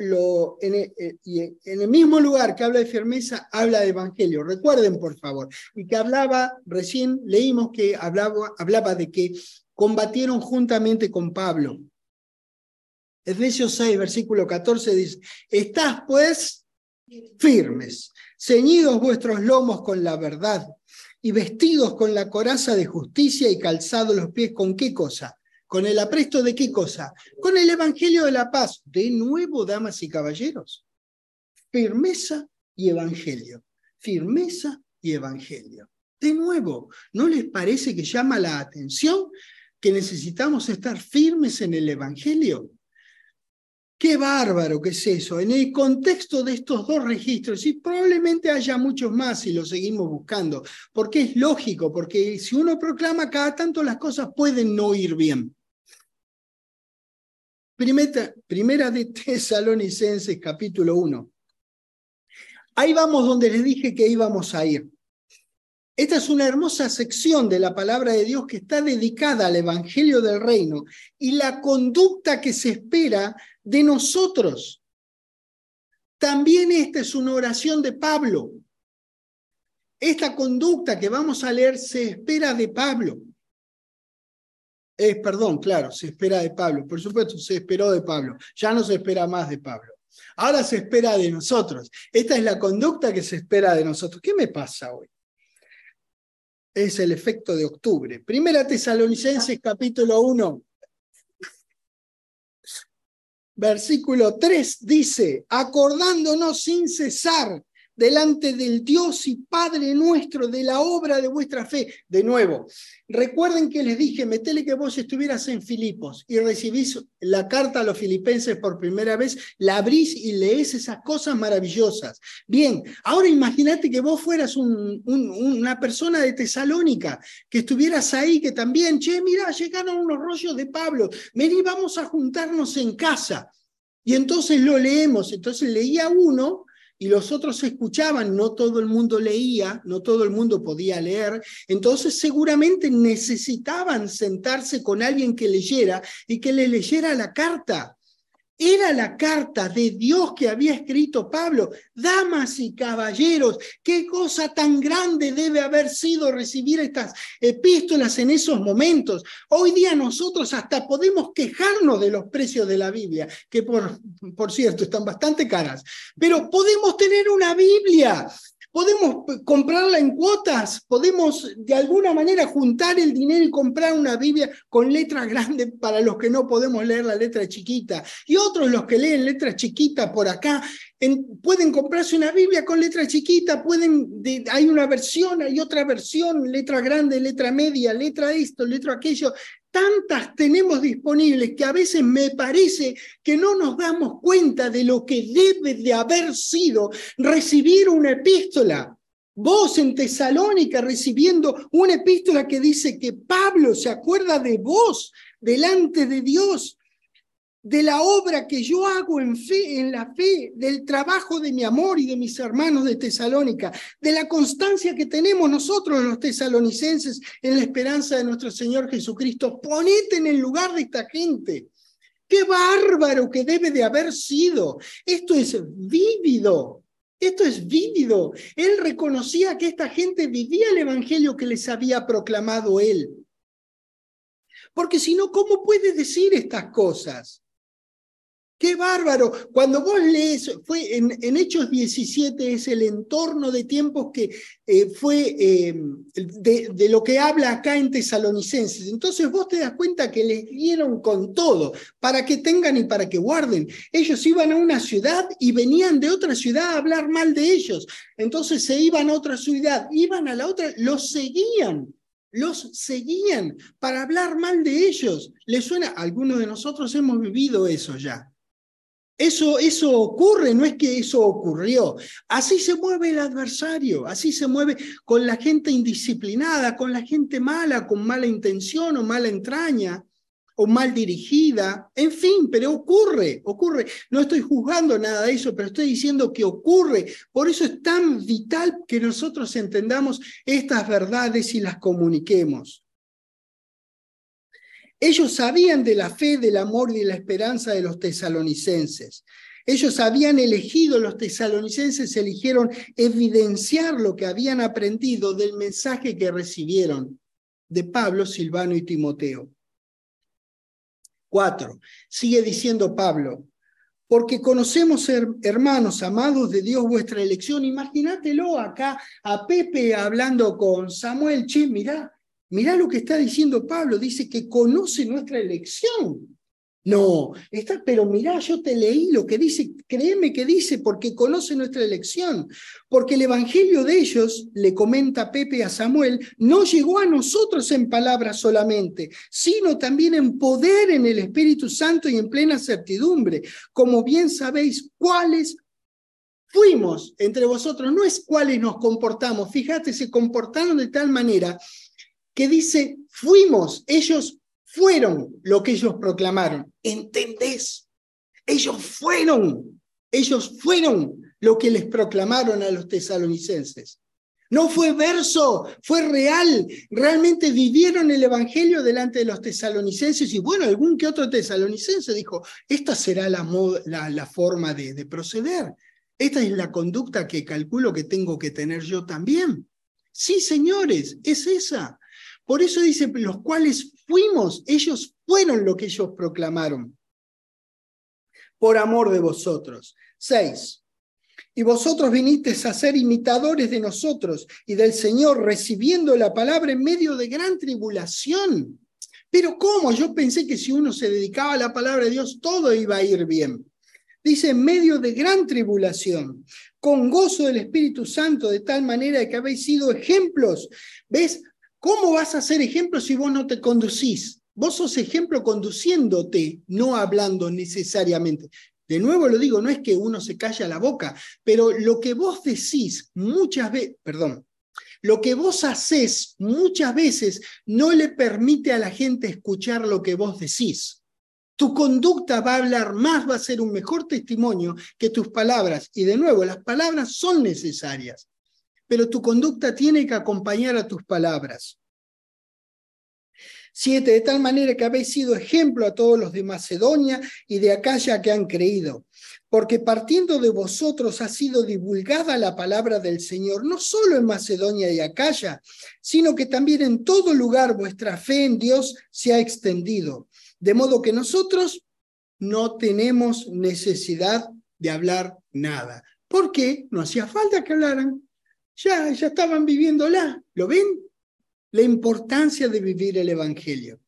en el mismo lugar que habla de firmeza, habla de evangelio. Recuerden, por favor. Y que recién leímos que hablaba de que combatieron juntamente con Pablo. Efesios 6, versículo 14 dice, estad pues firmes, ceñidos vuestros lomos con la verdad, y vestidos con la coraza de justicia y calzados los pies, ¿con qué cosa? ¿Con el apresto de qué cosa? Con el evangelio de la paz. De nuevo, damas y caballeros, firmeza y evangelio. Firmeza y evangelio. De nuevo, ¿no les parece que llama la atención que necesitamos estar firmes en el evangelio? ¡Qué bárbaro que es eso! En el contexto de estos dos registros, y probablemente haya muchos más si los seguimos buscando, porque es lógico, porque si uno proclama cada tanto las cosas pueden no ir bien. Primera de Tesalonicenses, capítulo 1. Ahí vamos donde les dije que íbamos a ir. Esta es una hermosa sección de la palabra de Dios que está dedicada al evangelio del reino y la conducta que se espera de nosotros. También esta es una oración de Pablo. Esta conducta que vamos a leer se espera de Pablo. Se espera de Pablo. Por supuesto, se esperó de Pablo. Ya no se espera más de Pablo. Ahora se espera de nosotros. Esta es la conducta que se espera de nosotros. ¿Qué me pasa hoy? Es el efecto de octubre. Primera Tesalonicenses, capítulo 1. Versículo 3 dice, acordándonos sin cesar delante del Dios y Padre nuestro, de la obra de vuestra fe. De nuevo, recuerden que les dije, metele que vos estuvieras en Filipos y recibís la carta a los filipenses por primera vez, la abrís y leés esas cosas maravillosas. Bien, ahora imagínate que vos fueras una persona de Tesalónica, que estuvieras ahí, que también, che, mirá, llegaron unos rollos de Pablo, vení, vamos a juntarnos en casa. Y entonces lo leemos, entonces leía uno, y los otros escuchaban, no todo el mundo leía, no todo el mundo podía leer, entonces seguramente necesitaban sentarse con alguien que leyera y que le leyera la carta. Era la carta de Dios que había escrito Pablo. Damas y caballeros, qué cosa tan grande debe haber sido recibir estas epístolas en esos momentos. Hoy día nosotros hasta podemos quejarnos de los precios de la Biblia, que por cierto están bastante caras, pero podemos tener una Biblia. Podemos comprarla en cuotas, podemos de alguna manera juntar el dinero y comprar una Biblia con letras grandes para los que no podemos leer la letra chiquita. Y otros, los que leen letra chiquita por acá, pueden comprarse una Biblia con letra chiquita, hay una versión, hay otra versión, letra grande, letra media, letra esto, letra aquello. Tantas tenemos disponibles que a veces me parece que no nos damos cuenta de lo que debe de haber sido recibir una epístola. Vos en Tesalónica recibiendo una epístola que dice que Pablo se acuerda de vos delante de Dios, de la obra que yo hago en la fe, del trabajo de mi amor y de mis hermanos de Tesalónica, de la constancia que tenemos nosotros los tesalonicenses en la esperanza de nuestro Señor Jesucristo. Ponete en el lugar de esta gente. ¡Qué bárbaro que debe de haber sido! Esto es vívido. Esto es vívido. Él reconocía que esta gente vivía el evangelio que les había proclamado él. Porque si no, ¿cómo puede decir estas cosas? ¡Qué bárbaro! Cuando vos lees, fue en Hechos 17, es el entorno de tiempos que fue de lo que habla acá en Tesalonicenses. Entonces vos te das cuenta que les dieron con todo, para que tengan y para que guarden. Ellos iban a una ciudad y venían de otra ciudad a hablar mal de ellos. Entonces se iban a otra ciudad, iban a la otra, los seguían para hablar mal de ellos. ¿Les suena? Algunos de nosotros hemos vivido eso ya. Eso ocurre, no es que eso ocurrió. Así se mueve el adversario, así se mueve con la gente indisciplinada, con la gente mala, con mala intención o mala entraña, o mal dirigida, en fin, pero ocurre. No estoy juzgando nada de eso, pero estoy diciendo que ocurre. Por eso es tan vital que nosotros entendamos estas verdades y las comuniquemos. Ellos sabían de la fe, del amor y de la esperanza de los tesalonicenses. Ellos habían elegido, los tesalonicenses eligieron evidenciar lo que habían aprendido del mensaje que recibieron de Pablo, Silvano y Timoteo. 4. Sigue diciendo Pablo, porque conocemos, hermanos, amados de Dios, vuestra elección. Imagínatelo acá a Pepe hablando con Samuel. Che, mirá lo que está diciendo Pablo, dice que conoce nuestra elección. No, pero mirá, yo te leí lo que dice, créeme que dice, porque conoce nuestra elección. Porque el evangelio de ellos, le comenta Pepe a Samuel, no llegó a nosotros en palabras solamente, sino también en poder en el Espíritu Santo y en plena certidumbre. Como bien sabéis, cuáles fuimos entre vosotros, no es cuáles nos comportamos. Fíjate, se comportaron de tal manera que dice, fuimos, ellos fueron lo que ellos proclamaron. ¿Entendés? Ellos fueron lo que les proclamaron a los tesalonicenses. No fue verso, fue real. Realmente vivieron el evangelio delante de los tesalonicenses y bueno, algún que otro tesalonicense dijo, esta será la forma de proceder. Esta es la conducta que calculo que tengo que tener yo también. Sí, señores, es esa. Por eso dice, los cuales fuimos, ellos fueron lo que ellos proclamaron, por amor de vosotros. 6. Y vosotros vinisteis a ser imitadores de nosotros y del Señor, recibiendo la palabra en medio de gran tribulación. Pero ¿cómo? Yo pensé que si uno se dedicaba a la palabra de Dios, todo iba a ir bien. Dice, en medio de gran tribulación, con gozo del Espíritu Santo, de tal manera que habéis sido ejemplos. ¿Ves? ¿Cómo vas a ser ejemplo si vos no te conducís? Vos sos ejemplo conduciéndote, no hablando necesariamente. De nuevo lo digo, no es que uno se calla la boca, pero lo que vos decís muchas veces, lo que vos hacés muchas veces no le permite a la gente escuchar lo que vos decís. Tu conducta va a hablar más, va a ser un mejor testimonio que tus palabras. Y de nuevo, las palabras son necesarias, pero tu conducta tiene que acompañar a tus palabras. 7, de tal manera que habéis sido ejemplo a todos los de Macedonia y de Acaya que han creído, porque partiendo de vosotros ha sido divulgada la palabra del Señor, no solo en Macedonia y Acaya, sino que también en todo lugar vuestra fe en Dios se ha extendido, de modo que nosotros no tenemos necesidad de hablar nada. ¿Por qué? No hacía falta que hablaran, ya estaban viviéndola, ¿lo ven? La importancia de vivir el Evangelio.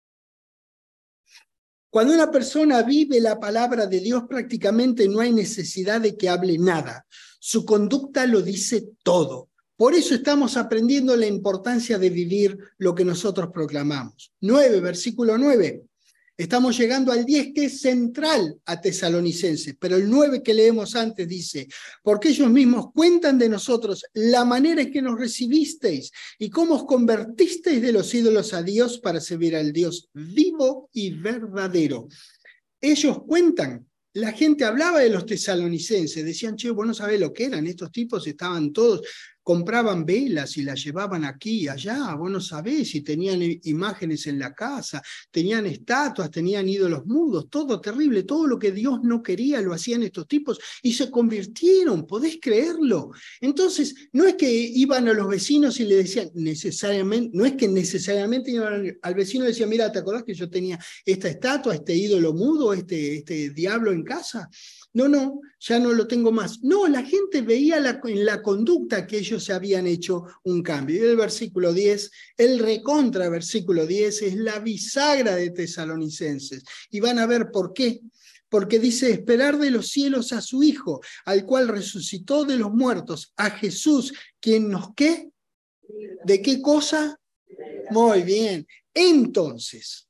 Cuando una persona vive la palabra de Dios, prácticamente no hay necesidad de que hable nada. Su conducta lo dice todo. Por eso estamos aprendiendo la importancia de vivir lo que nosotros proclamamos. 9, versículo 9. Estamos llegando al 10, que es central a Tesalonicenses, pero el 9 que leemos antes dice, porque ellos mismos cuentan de nosotros la manera en que nos recibisteis y cómo os convertisteis de los ídolos a Dios para servir al Dios vivo y verdadero. Ellos cuentan, la gente hablaba de los tesalonicenses, decían, che, vos no sabés lo que eran, estos tipos estaban todos, compraban velas y las llevaban aquí y allá, vos no sabés si tenían imágenes en la casa, tenían estatuas, tenían ídolos mudos, todo terrible, todo lo que Dios no quería lo hacían estos tipos y se convirtieron, ¿podés creerlo? Entonces, no es que iban a los vecinos y le decían necesariamente, no es que necesariamente iban al vecino y decían, mira, ¿te acordás que yo tenía esta estatua, este ídolo mudo, este diablo en casa? No, ya no lo tengo más. No, la gente veía en la conducta que ellos se habían hecho un cambio. Y el versículo 10, el recontra versículo 10 es la bisagra de Tesalonicenses. Y van a ver por qué. Porque dice, esperar de los cielos a su Hijo, al cual resucitó de los muertos, a Jesús, quien nos, ¿qué? ¿De qué cosa? Muy bien. Entonces,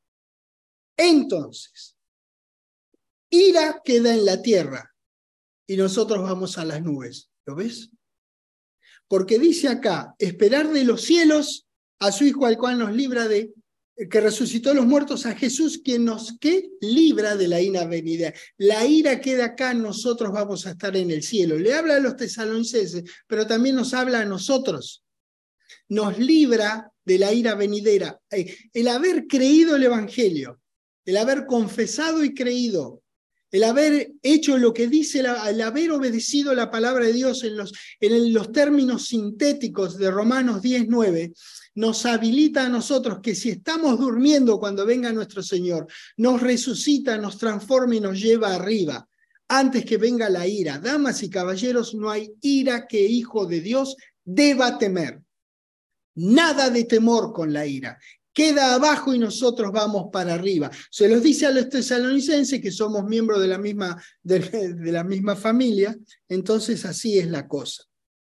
ira queda en la tierra y nosotros vamos a las nubes. ¿Lo ves? Porque dice acá, esperar de los cielos a su Hijo al cual nos libra de, que resucitó a los muertos, a Jesús, quien nos ¿qué? Libra de la ira venidera. La ira queda acá, nosotros vamos a estar en el cielo. Le habla a los tesalonicenses, pero también nos habla a nosotros. Nos libra de la ira venidera. El haber creído el Evangelio, el haber confesado y creído, el haber hecho lo que dice, el haber obedecido la palabra de Dios en los términos sintéticos de Romanos 10:9, nos habilita a nosotros que si estamos durmiendo cuando venga nuestro Señor, nos resucita, nos transforma y nos lleva arriba, antes que venga la ira. Damas y caballeros, no hay ira que hijo de Dios deba temer. Nada de temor con la ira. Queda abajo y nosotros vamos para arriba. Se los dice a los tesalonicenses que somos miembros de la misma familia, entonces así es la cosa.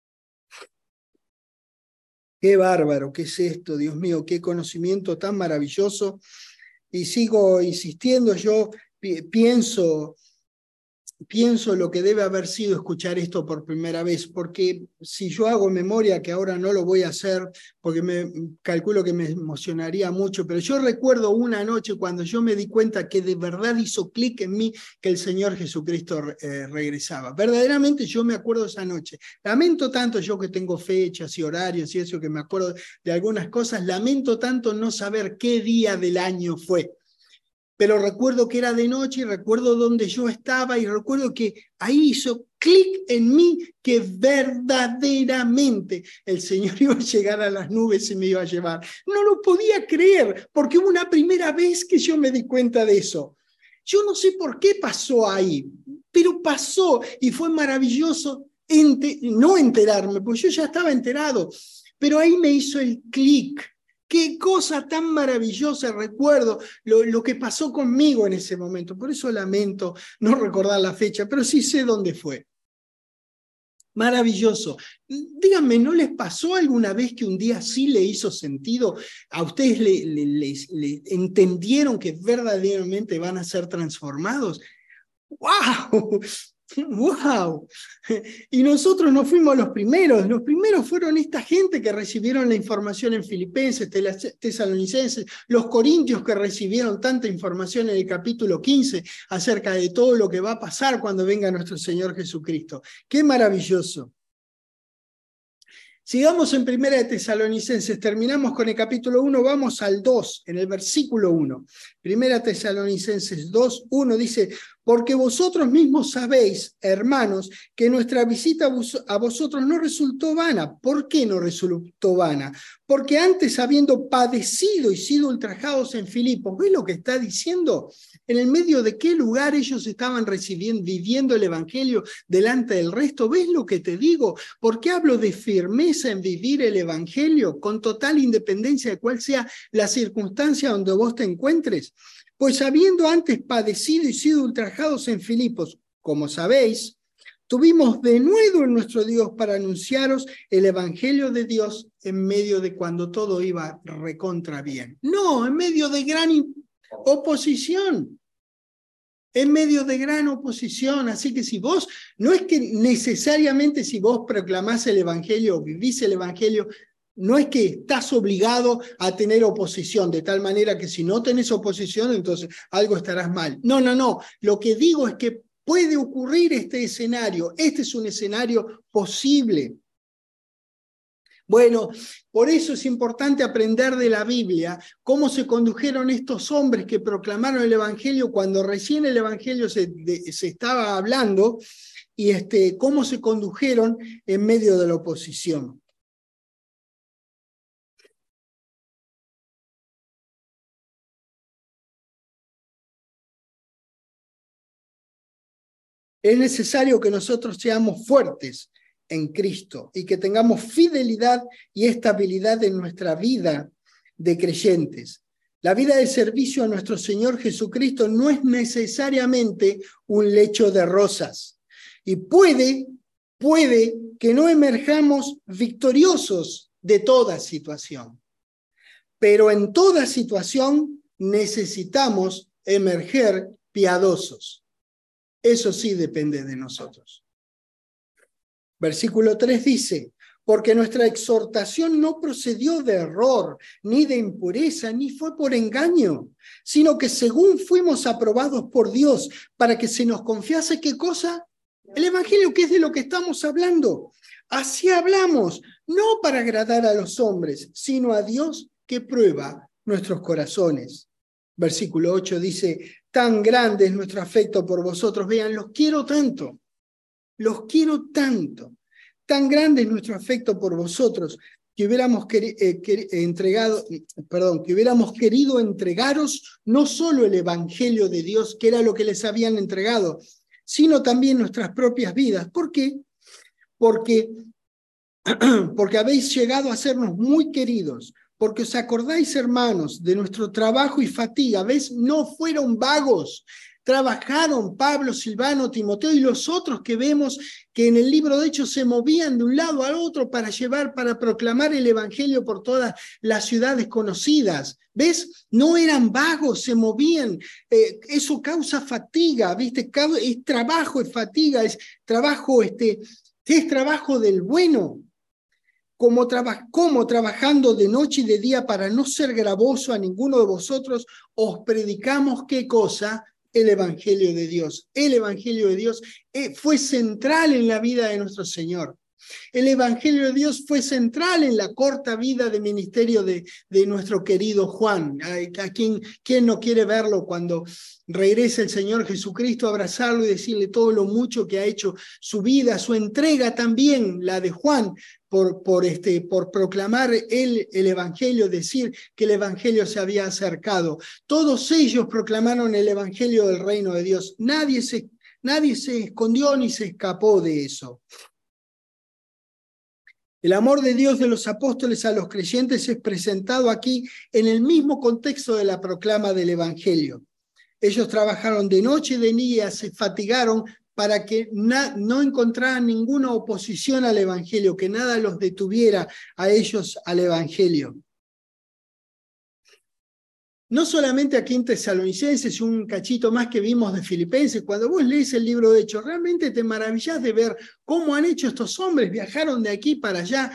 Qué bárbaro, ¿qué es esto? Dios mío, qué conocimiento tan maravilloso. Y sigo insistiendo, yo pienso lo que debe haber sido escuchar esto por primera vez, porque si yo hago memoria, que ahora no lo voy a hacer, porque calculo que me emocionaría mucho, pero yo recuerdo una noche cuando yo me di cuenta que de verdad hizo clic en mí que el Señor Jesucristo regresaba. Verdaderamente yo me acuerdo de esa noche. Lamento tanto, yo que tengo fechas y horarios y eso, que me acuerdo de algunas cosas, lamento tanto no saber qué día del año fue. Pero recuerdo que era de noche y recuerdo dónde yo estaba y recuerdo que ahí hizo clic en mí que verdaderamente el Señor iba a llegar a las nubes y me iba a llevar. No lo podía creer porque hubo una primera vez que yo me di cuenta de eso. Yo no sé por qué pasó ahí, pero pasó y fue maravilloso no enterarme, porque yo ya estaba enterado, pero ahí me hizo el clic. Qué cosa tan maravillosa, recuerdo lo que pasó conmigo en ese momento. Por eso lamento no recordar la fecha, pero sí sé dónde fue. Maravilloso. Díganme, ¿no les pasó alguna vez que un día sí le hizo sentido? ¿A ustedes le entendieron que verdaderamente van a ser transformados? ¡Wow! ¡Wow! Y nosotros no fuimos los primeros fueron esta gente que recibieron la información en Filipenses, Tesalonicenses, los corintios que recibieron tanta información en el capítulo 15 acerca de todo lo que va a pasar cuando venga nuestro Señor Jesucristo. ¡Qué maravilloso! Sigamos en Primera de Tesalonicenses, terminamos con el capítulo 1, vamos al 2, en el versículo 1. Primera Tesalonicenses 2, 1 dice: porque vosotros mismos sabéis, hermanos, que nuestra visita a vosotros no resultó vana. ¿Por qué no resultó vana? Porque antes, habiendo padecido y sido ultrajados en Filipos, ¿ves lo que está diciendo? En el medio de qué lugar ellos estaban viviendo el evangelio delante del resto. ¿Ves lo que te digo? ¿Por qué hablo de firmeza en vivir el evangelio con total independencia de cuál sea la circunstancia donde vos te encuentres? Pues habiendo antes padecido y sido ultrajados en Filipos, como sabéis, tuvimos denuedo en nuestro Dios para anunciaros el evangelio de Dios en medio de cuando todo iba recontra bien. No, en medio de gran oposición. En medio de gran oposición. Así que si vos, no es que necesariamente si vos proclamás el evangelio o vivís el evangelio, no es que estás obligado a tener oposición, de tal manera que si no tenés oposición, entonces algo estarás mal. No, no, no. Lo que digo es que puede ocurrir este escenario. Este es un escenario posible. Bueno, por eso es importante aprender de la Biblia cómo se condujeron estos hombres que proclamaron el evangelio cuando recién el evangelio se estaba hablando y cómo se condujeron en medio de la oposición. Es necesario que nosotros seamos fuertes en Cristo y que tengamos fidelidad y estabilidad en nuestra vida de creyentes. La vida de servicio a nuestro Señor Jesucristo no es necesariamente un lecho de rosas y puede que no emerjamos victoriosos de toda situación, pero en toda situación necesitamos emerger piadosos. Eso sí depende de nosotros. Versículo 3 dice: porque nuestra exhortación no procedió de error, ni de impureza, ni fue por engaño, sino que según fuimos aprobados por Dios, para que se nos confiase, ¿qué cosa? El evangelio, que es de lo que estamos hablando. Así hablamos, no para agradar a los hombres, sino a Dios que prueba nuestros corazones. Versículo 8 dice: tan grande es nuestro afecto por vosotros. Vean, los quiero tanto. Tan grande es nuestro afecto por vosotros que hubiéramos querido entregaros no solo el evangelio de Dios, que era lo que les habían entregado, sino también nuestras propias vidas. ¿Por qué? Porque habéis llegado a sernos muy queridos, porque os acordáis, hermanos, de nuestro trabajo y fatiga. ¿Ves? No fueron vagos. Trabajaron Pablo, Silvano, Timoteo y los otros que vemos que en el libro de Hechos se movían de un lado al otro para proclamar el evangelio por todas las ciudades conocidas. ¿Ves? No eran vagos, se movían. Eso causa fatiga, ¿viste? Es trabajo, es fatiga, es trabajo, es trabajo del bueno. Como trabajando de noche y de día para no ser gravoso a ninguno de vosotros, os predicamos ¿qué cosa? El evangelio de Dios. El evangelio de Dios fue central en la vida de nuestro Señor. El evangelio de Dios fue central en la corta vida de ministerio de nuestro querido Juan. A quien no quiere verlo cuando regrese el Señor Jesucristo, abrazarlo y decirle todo lo mucho que ha hecho su vida, su entrega también, la de Juan, por proclamar el evangelio, decir que el evangelio se había acercado. Todos ellos proclamaron el evangelio del reino de Dios. Nadie se escondió ni se escapó de eso. El amor de Dios de los apóstoles a los creyentes es presentado aquí en el mismo contexto de la proclama del Evangelio. Ellos trabajaron de noche y de día, se fatigaron para que no encontraran ninguna oposición al Evangelio, que nada los detuviera a ellos al Evangelio. No solamente aquí en Tesalonicenses, un cachito más que vimos de Filipenses, cuando vos lees el libro de Hechos, realmente te maravillás de ver cómo han hecho estos hombres, viajaron de aquí para allá.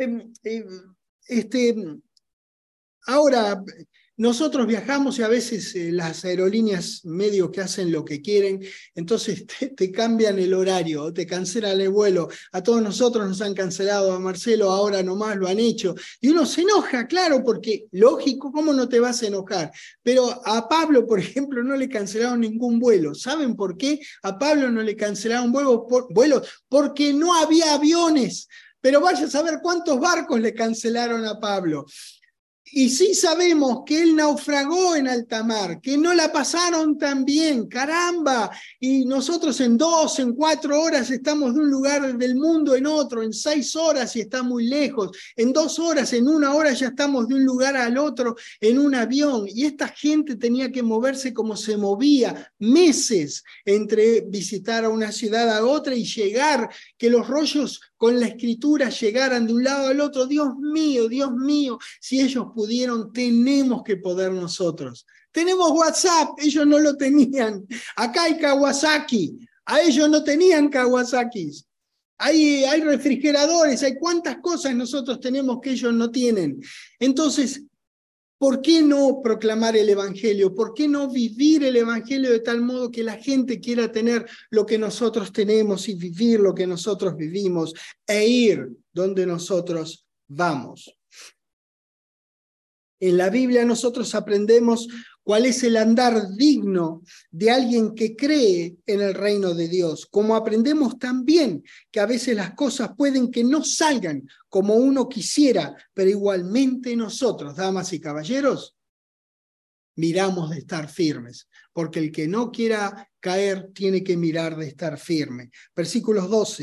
Ahora, nosotros viajamos y a veces las aerolíneas medio que hacen lo que quieren, entonces te cambian el horario, te cancelan el vuelo. A todos nosotros nos han cancelado, a Marcelo ahora nomás lo han hecho. Y uno se enoja, claro, porque lógico, ¿cómo no te vas a enojar? Pero a Pablo, por ejemplo, no le cancelaron ningún vuelo. ¿Saben por qué? A Pablo no le cancelaron vuelos porque no había aviones. Pero vaya a saber cuántos barcos le cancelaron a Pablo. Y sí sabemos que él naufragó en alta mar, que no la pasaron tan bien, caramba, y nosotros en 2, en 4 horas estamos de un lugar del mundo en otro, en 6 horas y está muy lejos, en 2 horas, en 1 hora ya estamos de un lugar al otro en un avión, y esta gente tenía que moverse como se movía, meses entre visitar a una ciudad a otra y llegar, que los rollos con la escritura llegaran de un lado al otro. Dios mío, si ellos pudieron, tenemos que poder nosotros. Tenemos WhatsApp, ellos no lo tenían. Acá hay Kawasaki, a ellos no tenían Kawasakis. Hay refrigeradores, hay cuántas cosas nosotros tenemos que ellos no tienen. Entonces, ¿por qué no proclamar el Evangelio? ¿Por qué no vivir el Evangelio de tal modo que la gente quiera tener lo que nosotros tenemos y vivir lo que nosotros vivimos e ir donde nosotros vamos? En la Biblia nosotros aprendemos cuál es el andar digno de alguien que cree en el reino de Dios, como aprendemos también que a veces las cosas pueden que no salgan como uno quisiera, pero igualmente nosotros, damas y caballeros, miramos de estar firmes, porque el que no quiera caer tiene que mirar de estar firme. Versículo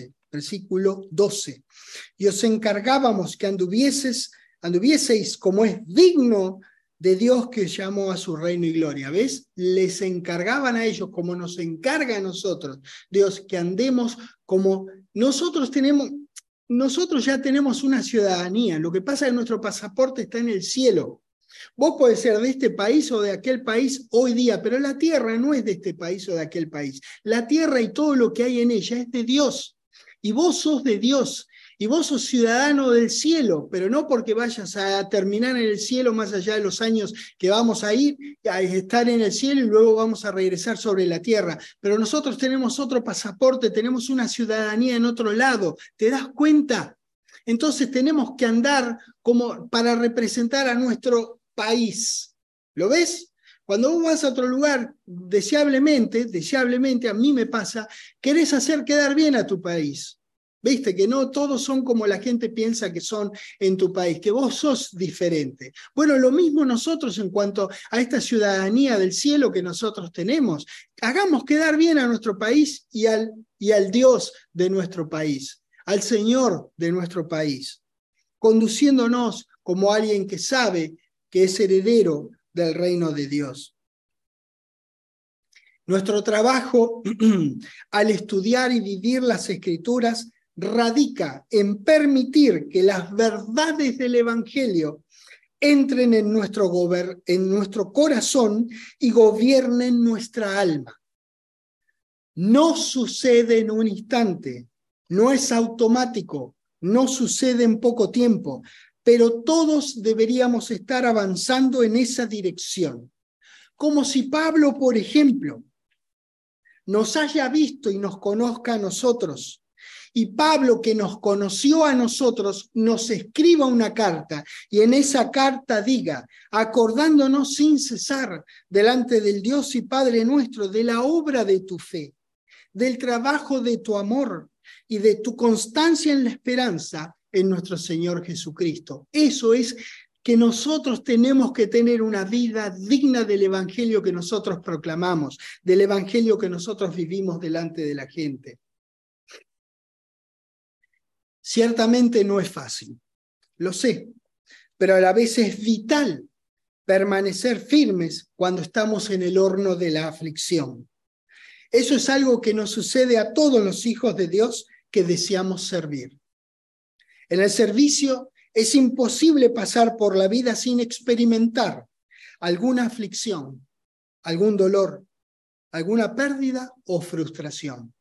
12. Y os encargábamos que anduvieseis como es digno de Dios que os llamó a su reino y gloria. ¿Ves? Les encargaban a ellos como nos encarga a nosotros. Dios, que andemos como nosotros ya tenemos una ciudadanía. Lo que pasa es que nuestro pasaporte está en el cielo. Vos podés ser de este país o de aquel país hoy día, pero la tierra no es de este país o de aquel país. La tierra y todo lo que hay en ella es de Dios. Y vos sos de Dios. Y vos sos ciudadano del cielo, pero no porque vayas a terminar en el cielo más allá de los años que vamos a ir, a estar en el cielo y luego vamos a regresar sobre la tierra. Pero nosotros tenemos otro pasaporte, tenemos una ciudadanía en otro lado. ¿Te das cuenta? Entonces tenemos que andar como para representar a nuestro país. ¿Lo ves? Cuando vos vas a otro lugar, deseablemente, a mí me pasa, querés hacer quedar bien a tu país. Viste que no todos son como la gente piensa que son en tu país, que vos sos diferente. Bueno, lo mismo nosotros en cuanto a esta ciudadanía del cielo que nosotros tenemos. Hagamos quedar bien a nuestro país y al Dios de nuestro país, al Señor de nuestro país, conduciéndonos como alguien que sabe que es heredero del reino de Dios. Nuestro trabajo al estudiar y vivir las Escrituras radica en permitir que las verdades del Evangelio entren en nuestro corazón y gobiernen nuestra alma. No sucede en un instante, no es automático, no sucede en poco tiempo, pero todos deberíamos estar avanzando en esa dirección. Como si Pablo, por ejemplo, nos haya visto y nos conozca a nosotros, y Pablo, que nos conoció a nosotros, nos escriba una carta y en esa carta diga, acordándonos sin cesar delante del Dios y Padre nuestro de la obra de tu fe, del trabajo de tu amor y de tu constancia en la esperanza en nuestro Señor Jesucristo. Eso es que nosotros tenemos que tener una vida digna del evangelio que nosotros proclamamos, del evangelio que nosotros vivimos delante de la gente. Ciertamente no es fácil, lo sé, pero a la vez es vital permanecer firmes cuando estamos en el horno de la aflicción. Eso es algo que nos sucede a todos los hijos de Dios que deseamos servir. En el servicio es imposible pasar por la vida sin experimentar alguna aflicción, algún dolor, alguna pérdida o frustración.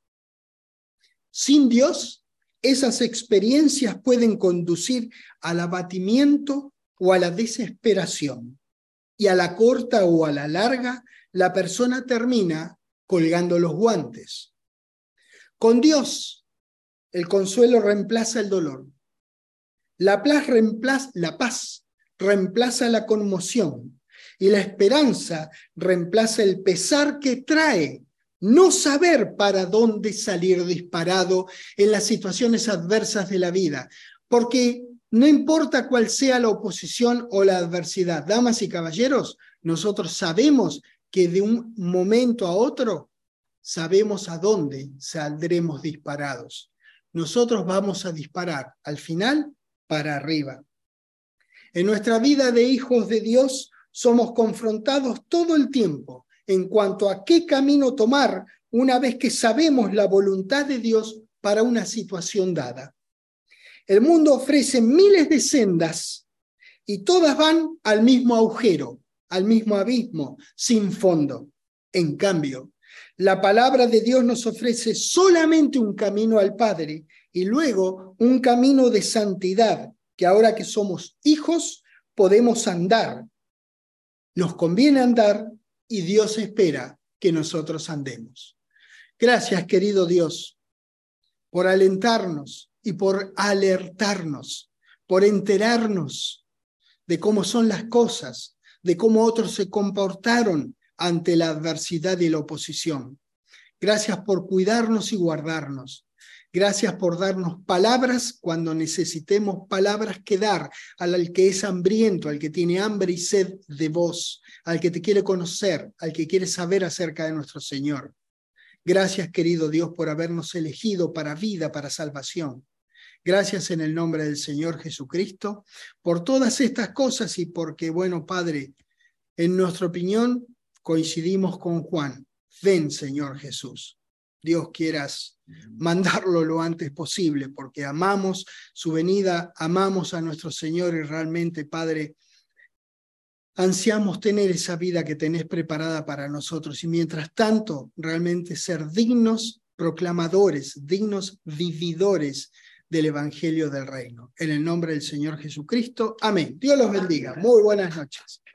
Sin Dios, esas experiencias pueden conducir al abatimiento o a la desesperación. Y a la corta o a la larga, la persona termina colgando los guantes. Con Dios, el consuelo reemplaza el dolor. La paz reemplaza la conmoción. Y la esperanza reemplaza el pesar que trae no saber para dónde salir disparado en las situaciones adversas de la vida. Porque no importa cuál sea la oposición o la adversidad, damas y caballeros, nosotros sabemos que de un momento a otro sabemos a dónde saldremos disparados. Nosotros vamos a disparar al final para arriba. En nuestra vida de hijos de Dios somos confrontados todo el tiempo en cuanto a qué camino tomar una vez que sabemos la voluntad de Dios para una situación dada. El mundo ofrece miles de sendas y todas van al mismo agujero, al mismo abismo, sin fondo. En cambio, la palabra de Dios nos ofrece solamente un camino al Padre y luego un camino de santidad que ahora que somos hijos podemos andar. Nos conviene andar y Dios espera que nosotros andemos. Gracias, querido Dios, por alentarnos y por alertarnos, por enterarnos de cómo son las cosas, de cómo otros se comportaron ante la adversidad y la oposición. Gracias por cuidarnos y guardarnos. Gracias por darnos palabras cuando necesitemos palabras que dar al que es hambriento, al que tiene hambre y sed de vos, al que te quiere conocer, al que quiere saber acerca de nuestro Señor. Gracias, querido Dios, por habernos elegido para vida, para salvación. Gracias en el nombre del Señor Jesucristo por todas estas cosas y porque, bueno, Padre, en nuestra opinión coincidimos con Juan. Ven, Señor Jesús. Dios quieras mandarlo lo antes posible, porque amamos su venida, amamos a nuestro Señor y realmente, Padre, ansiamos tener esa vida que tenés preparada para nosotros y mientras tanto realmente ser dignos proclamadores, dignos vividores del Evangelio del Reino. En el nombre del Señor Jesucristo. Amén. Dios los bendiga. Muy buenas noches.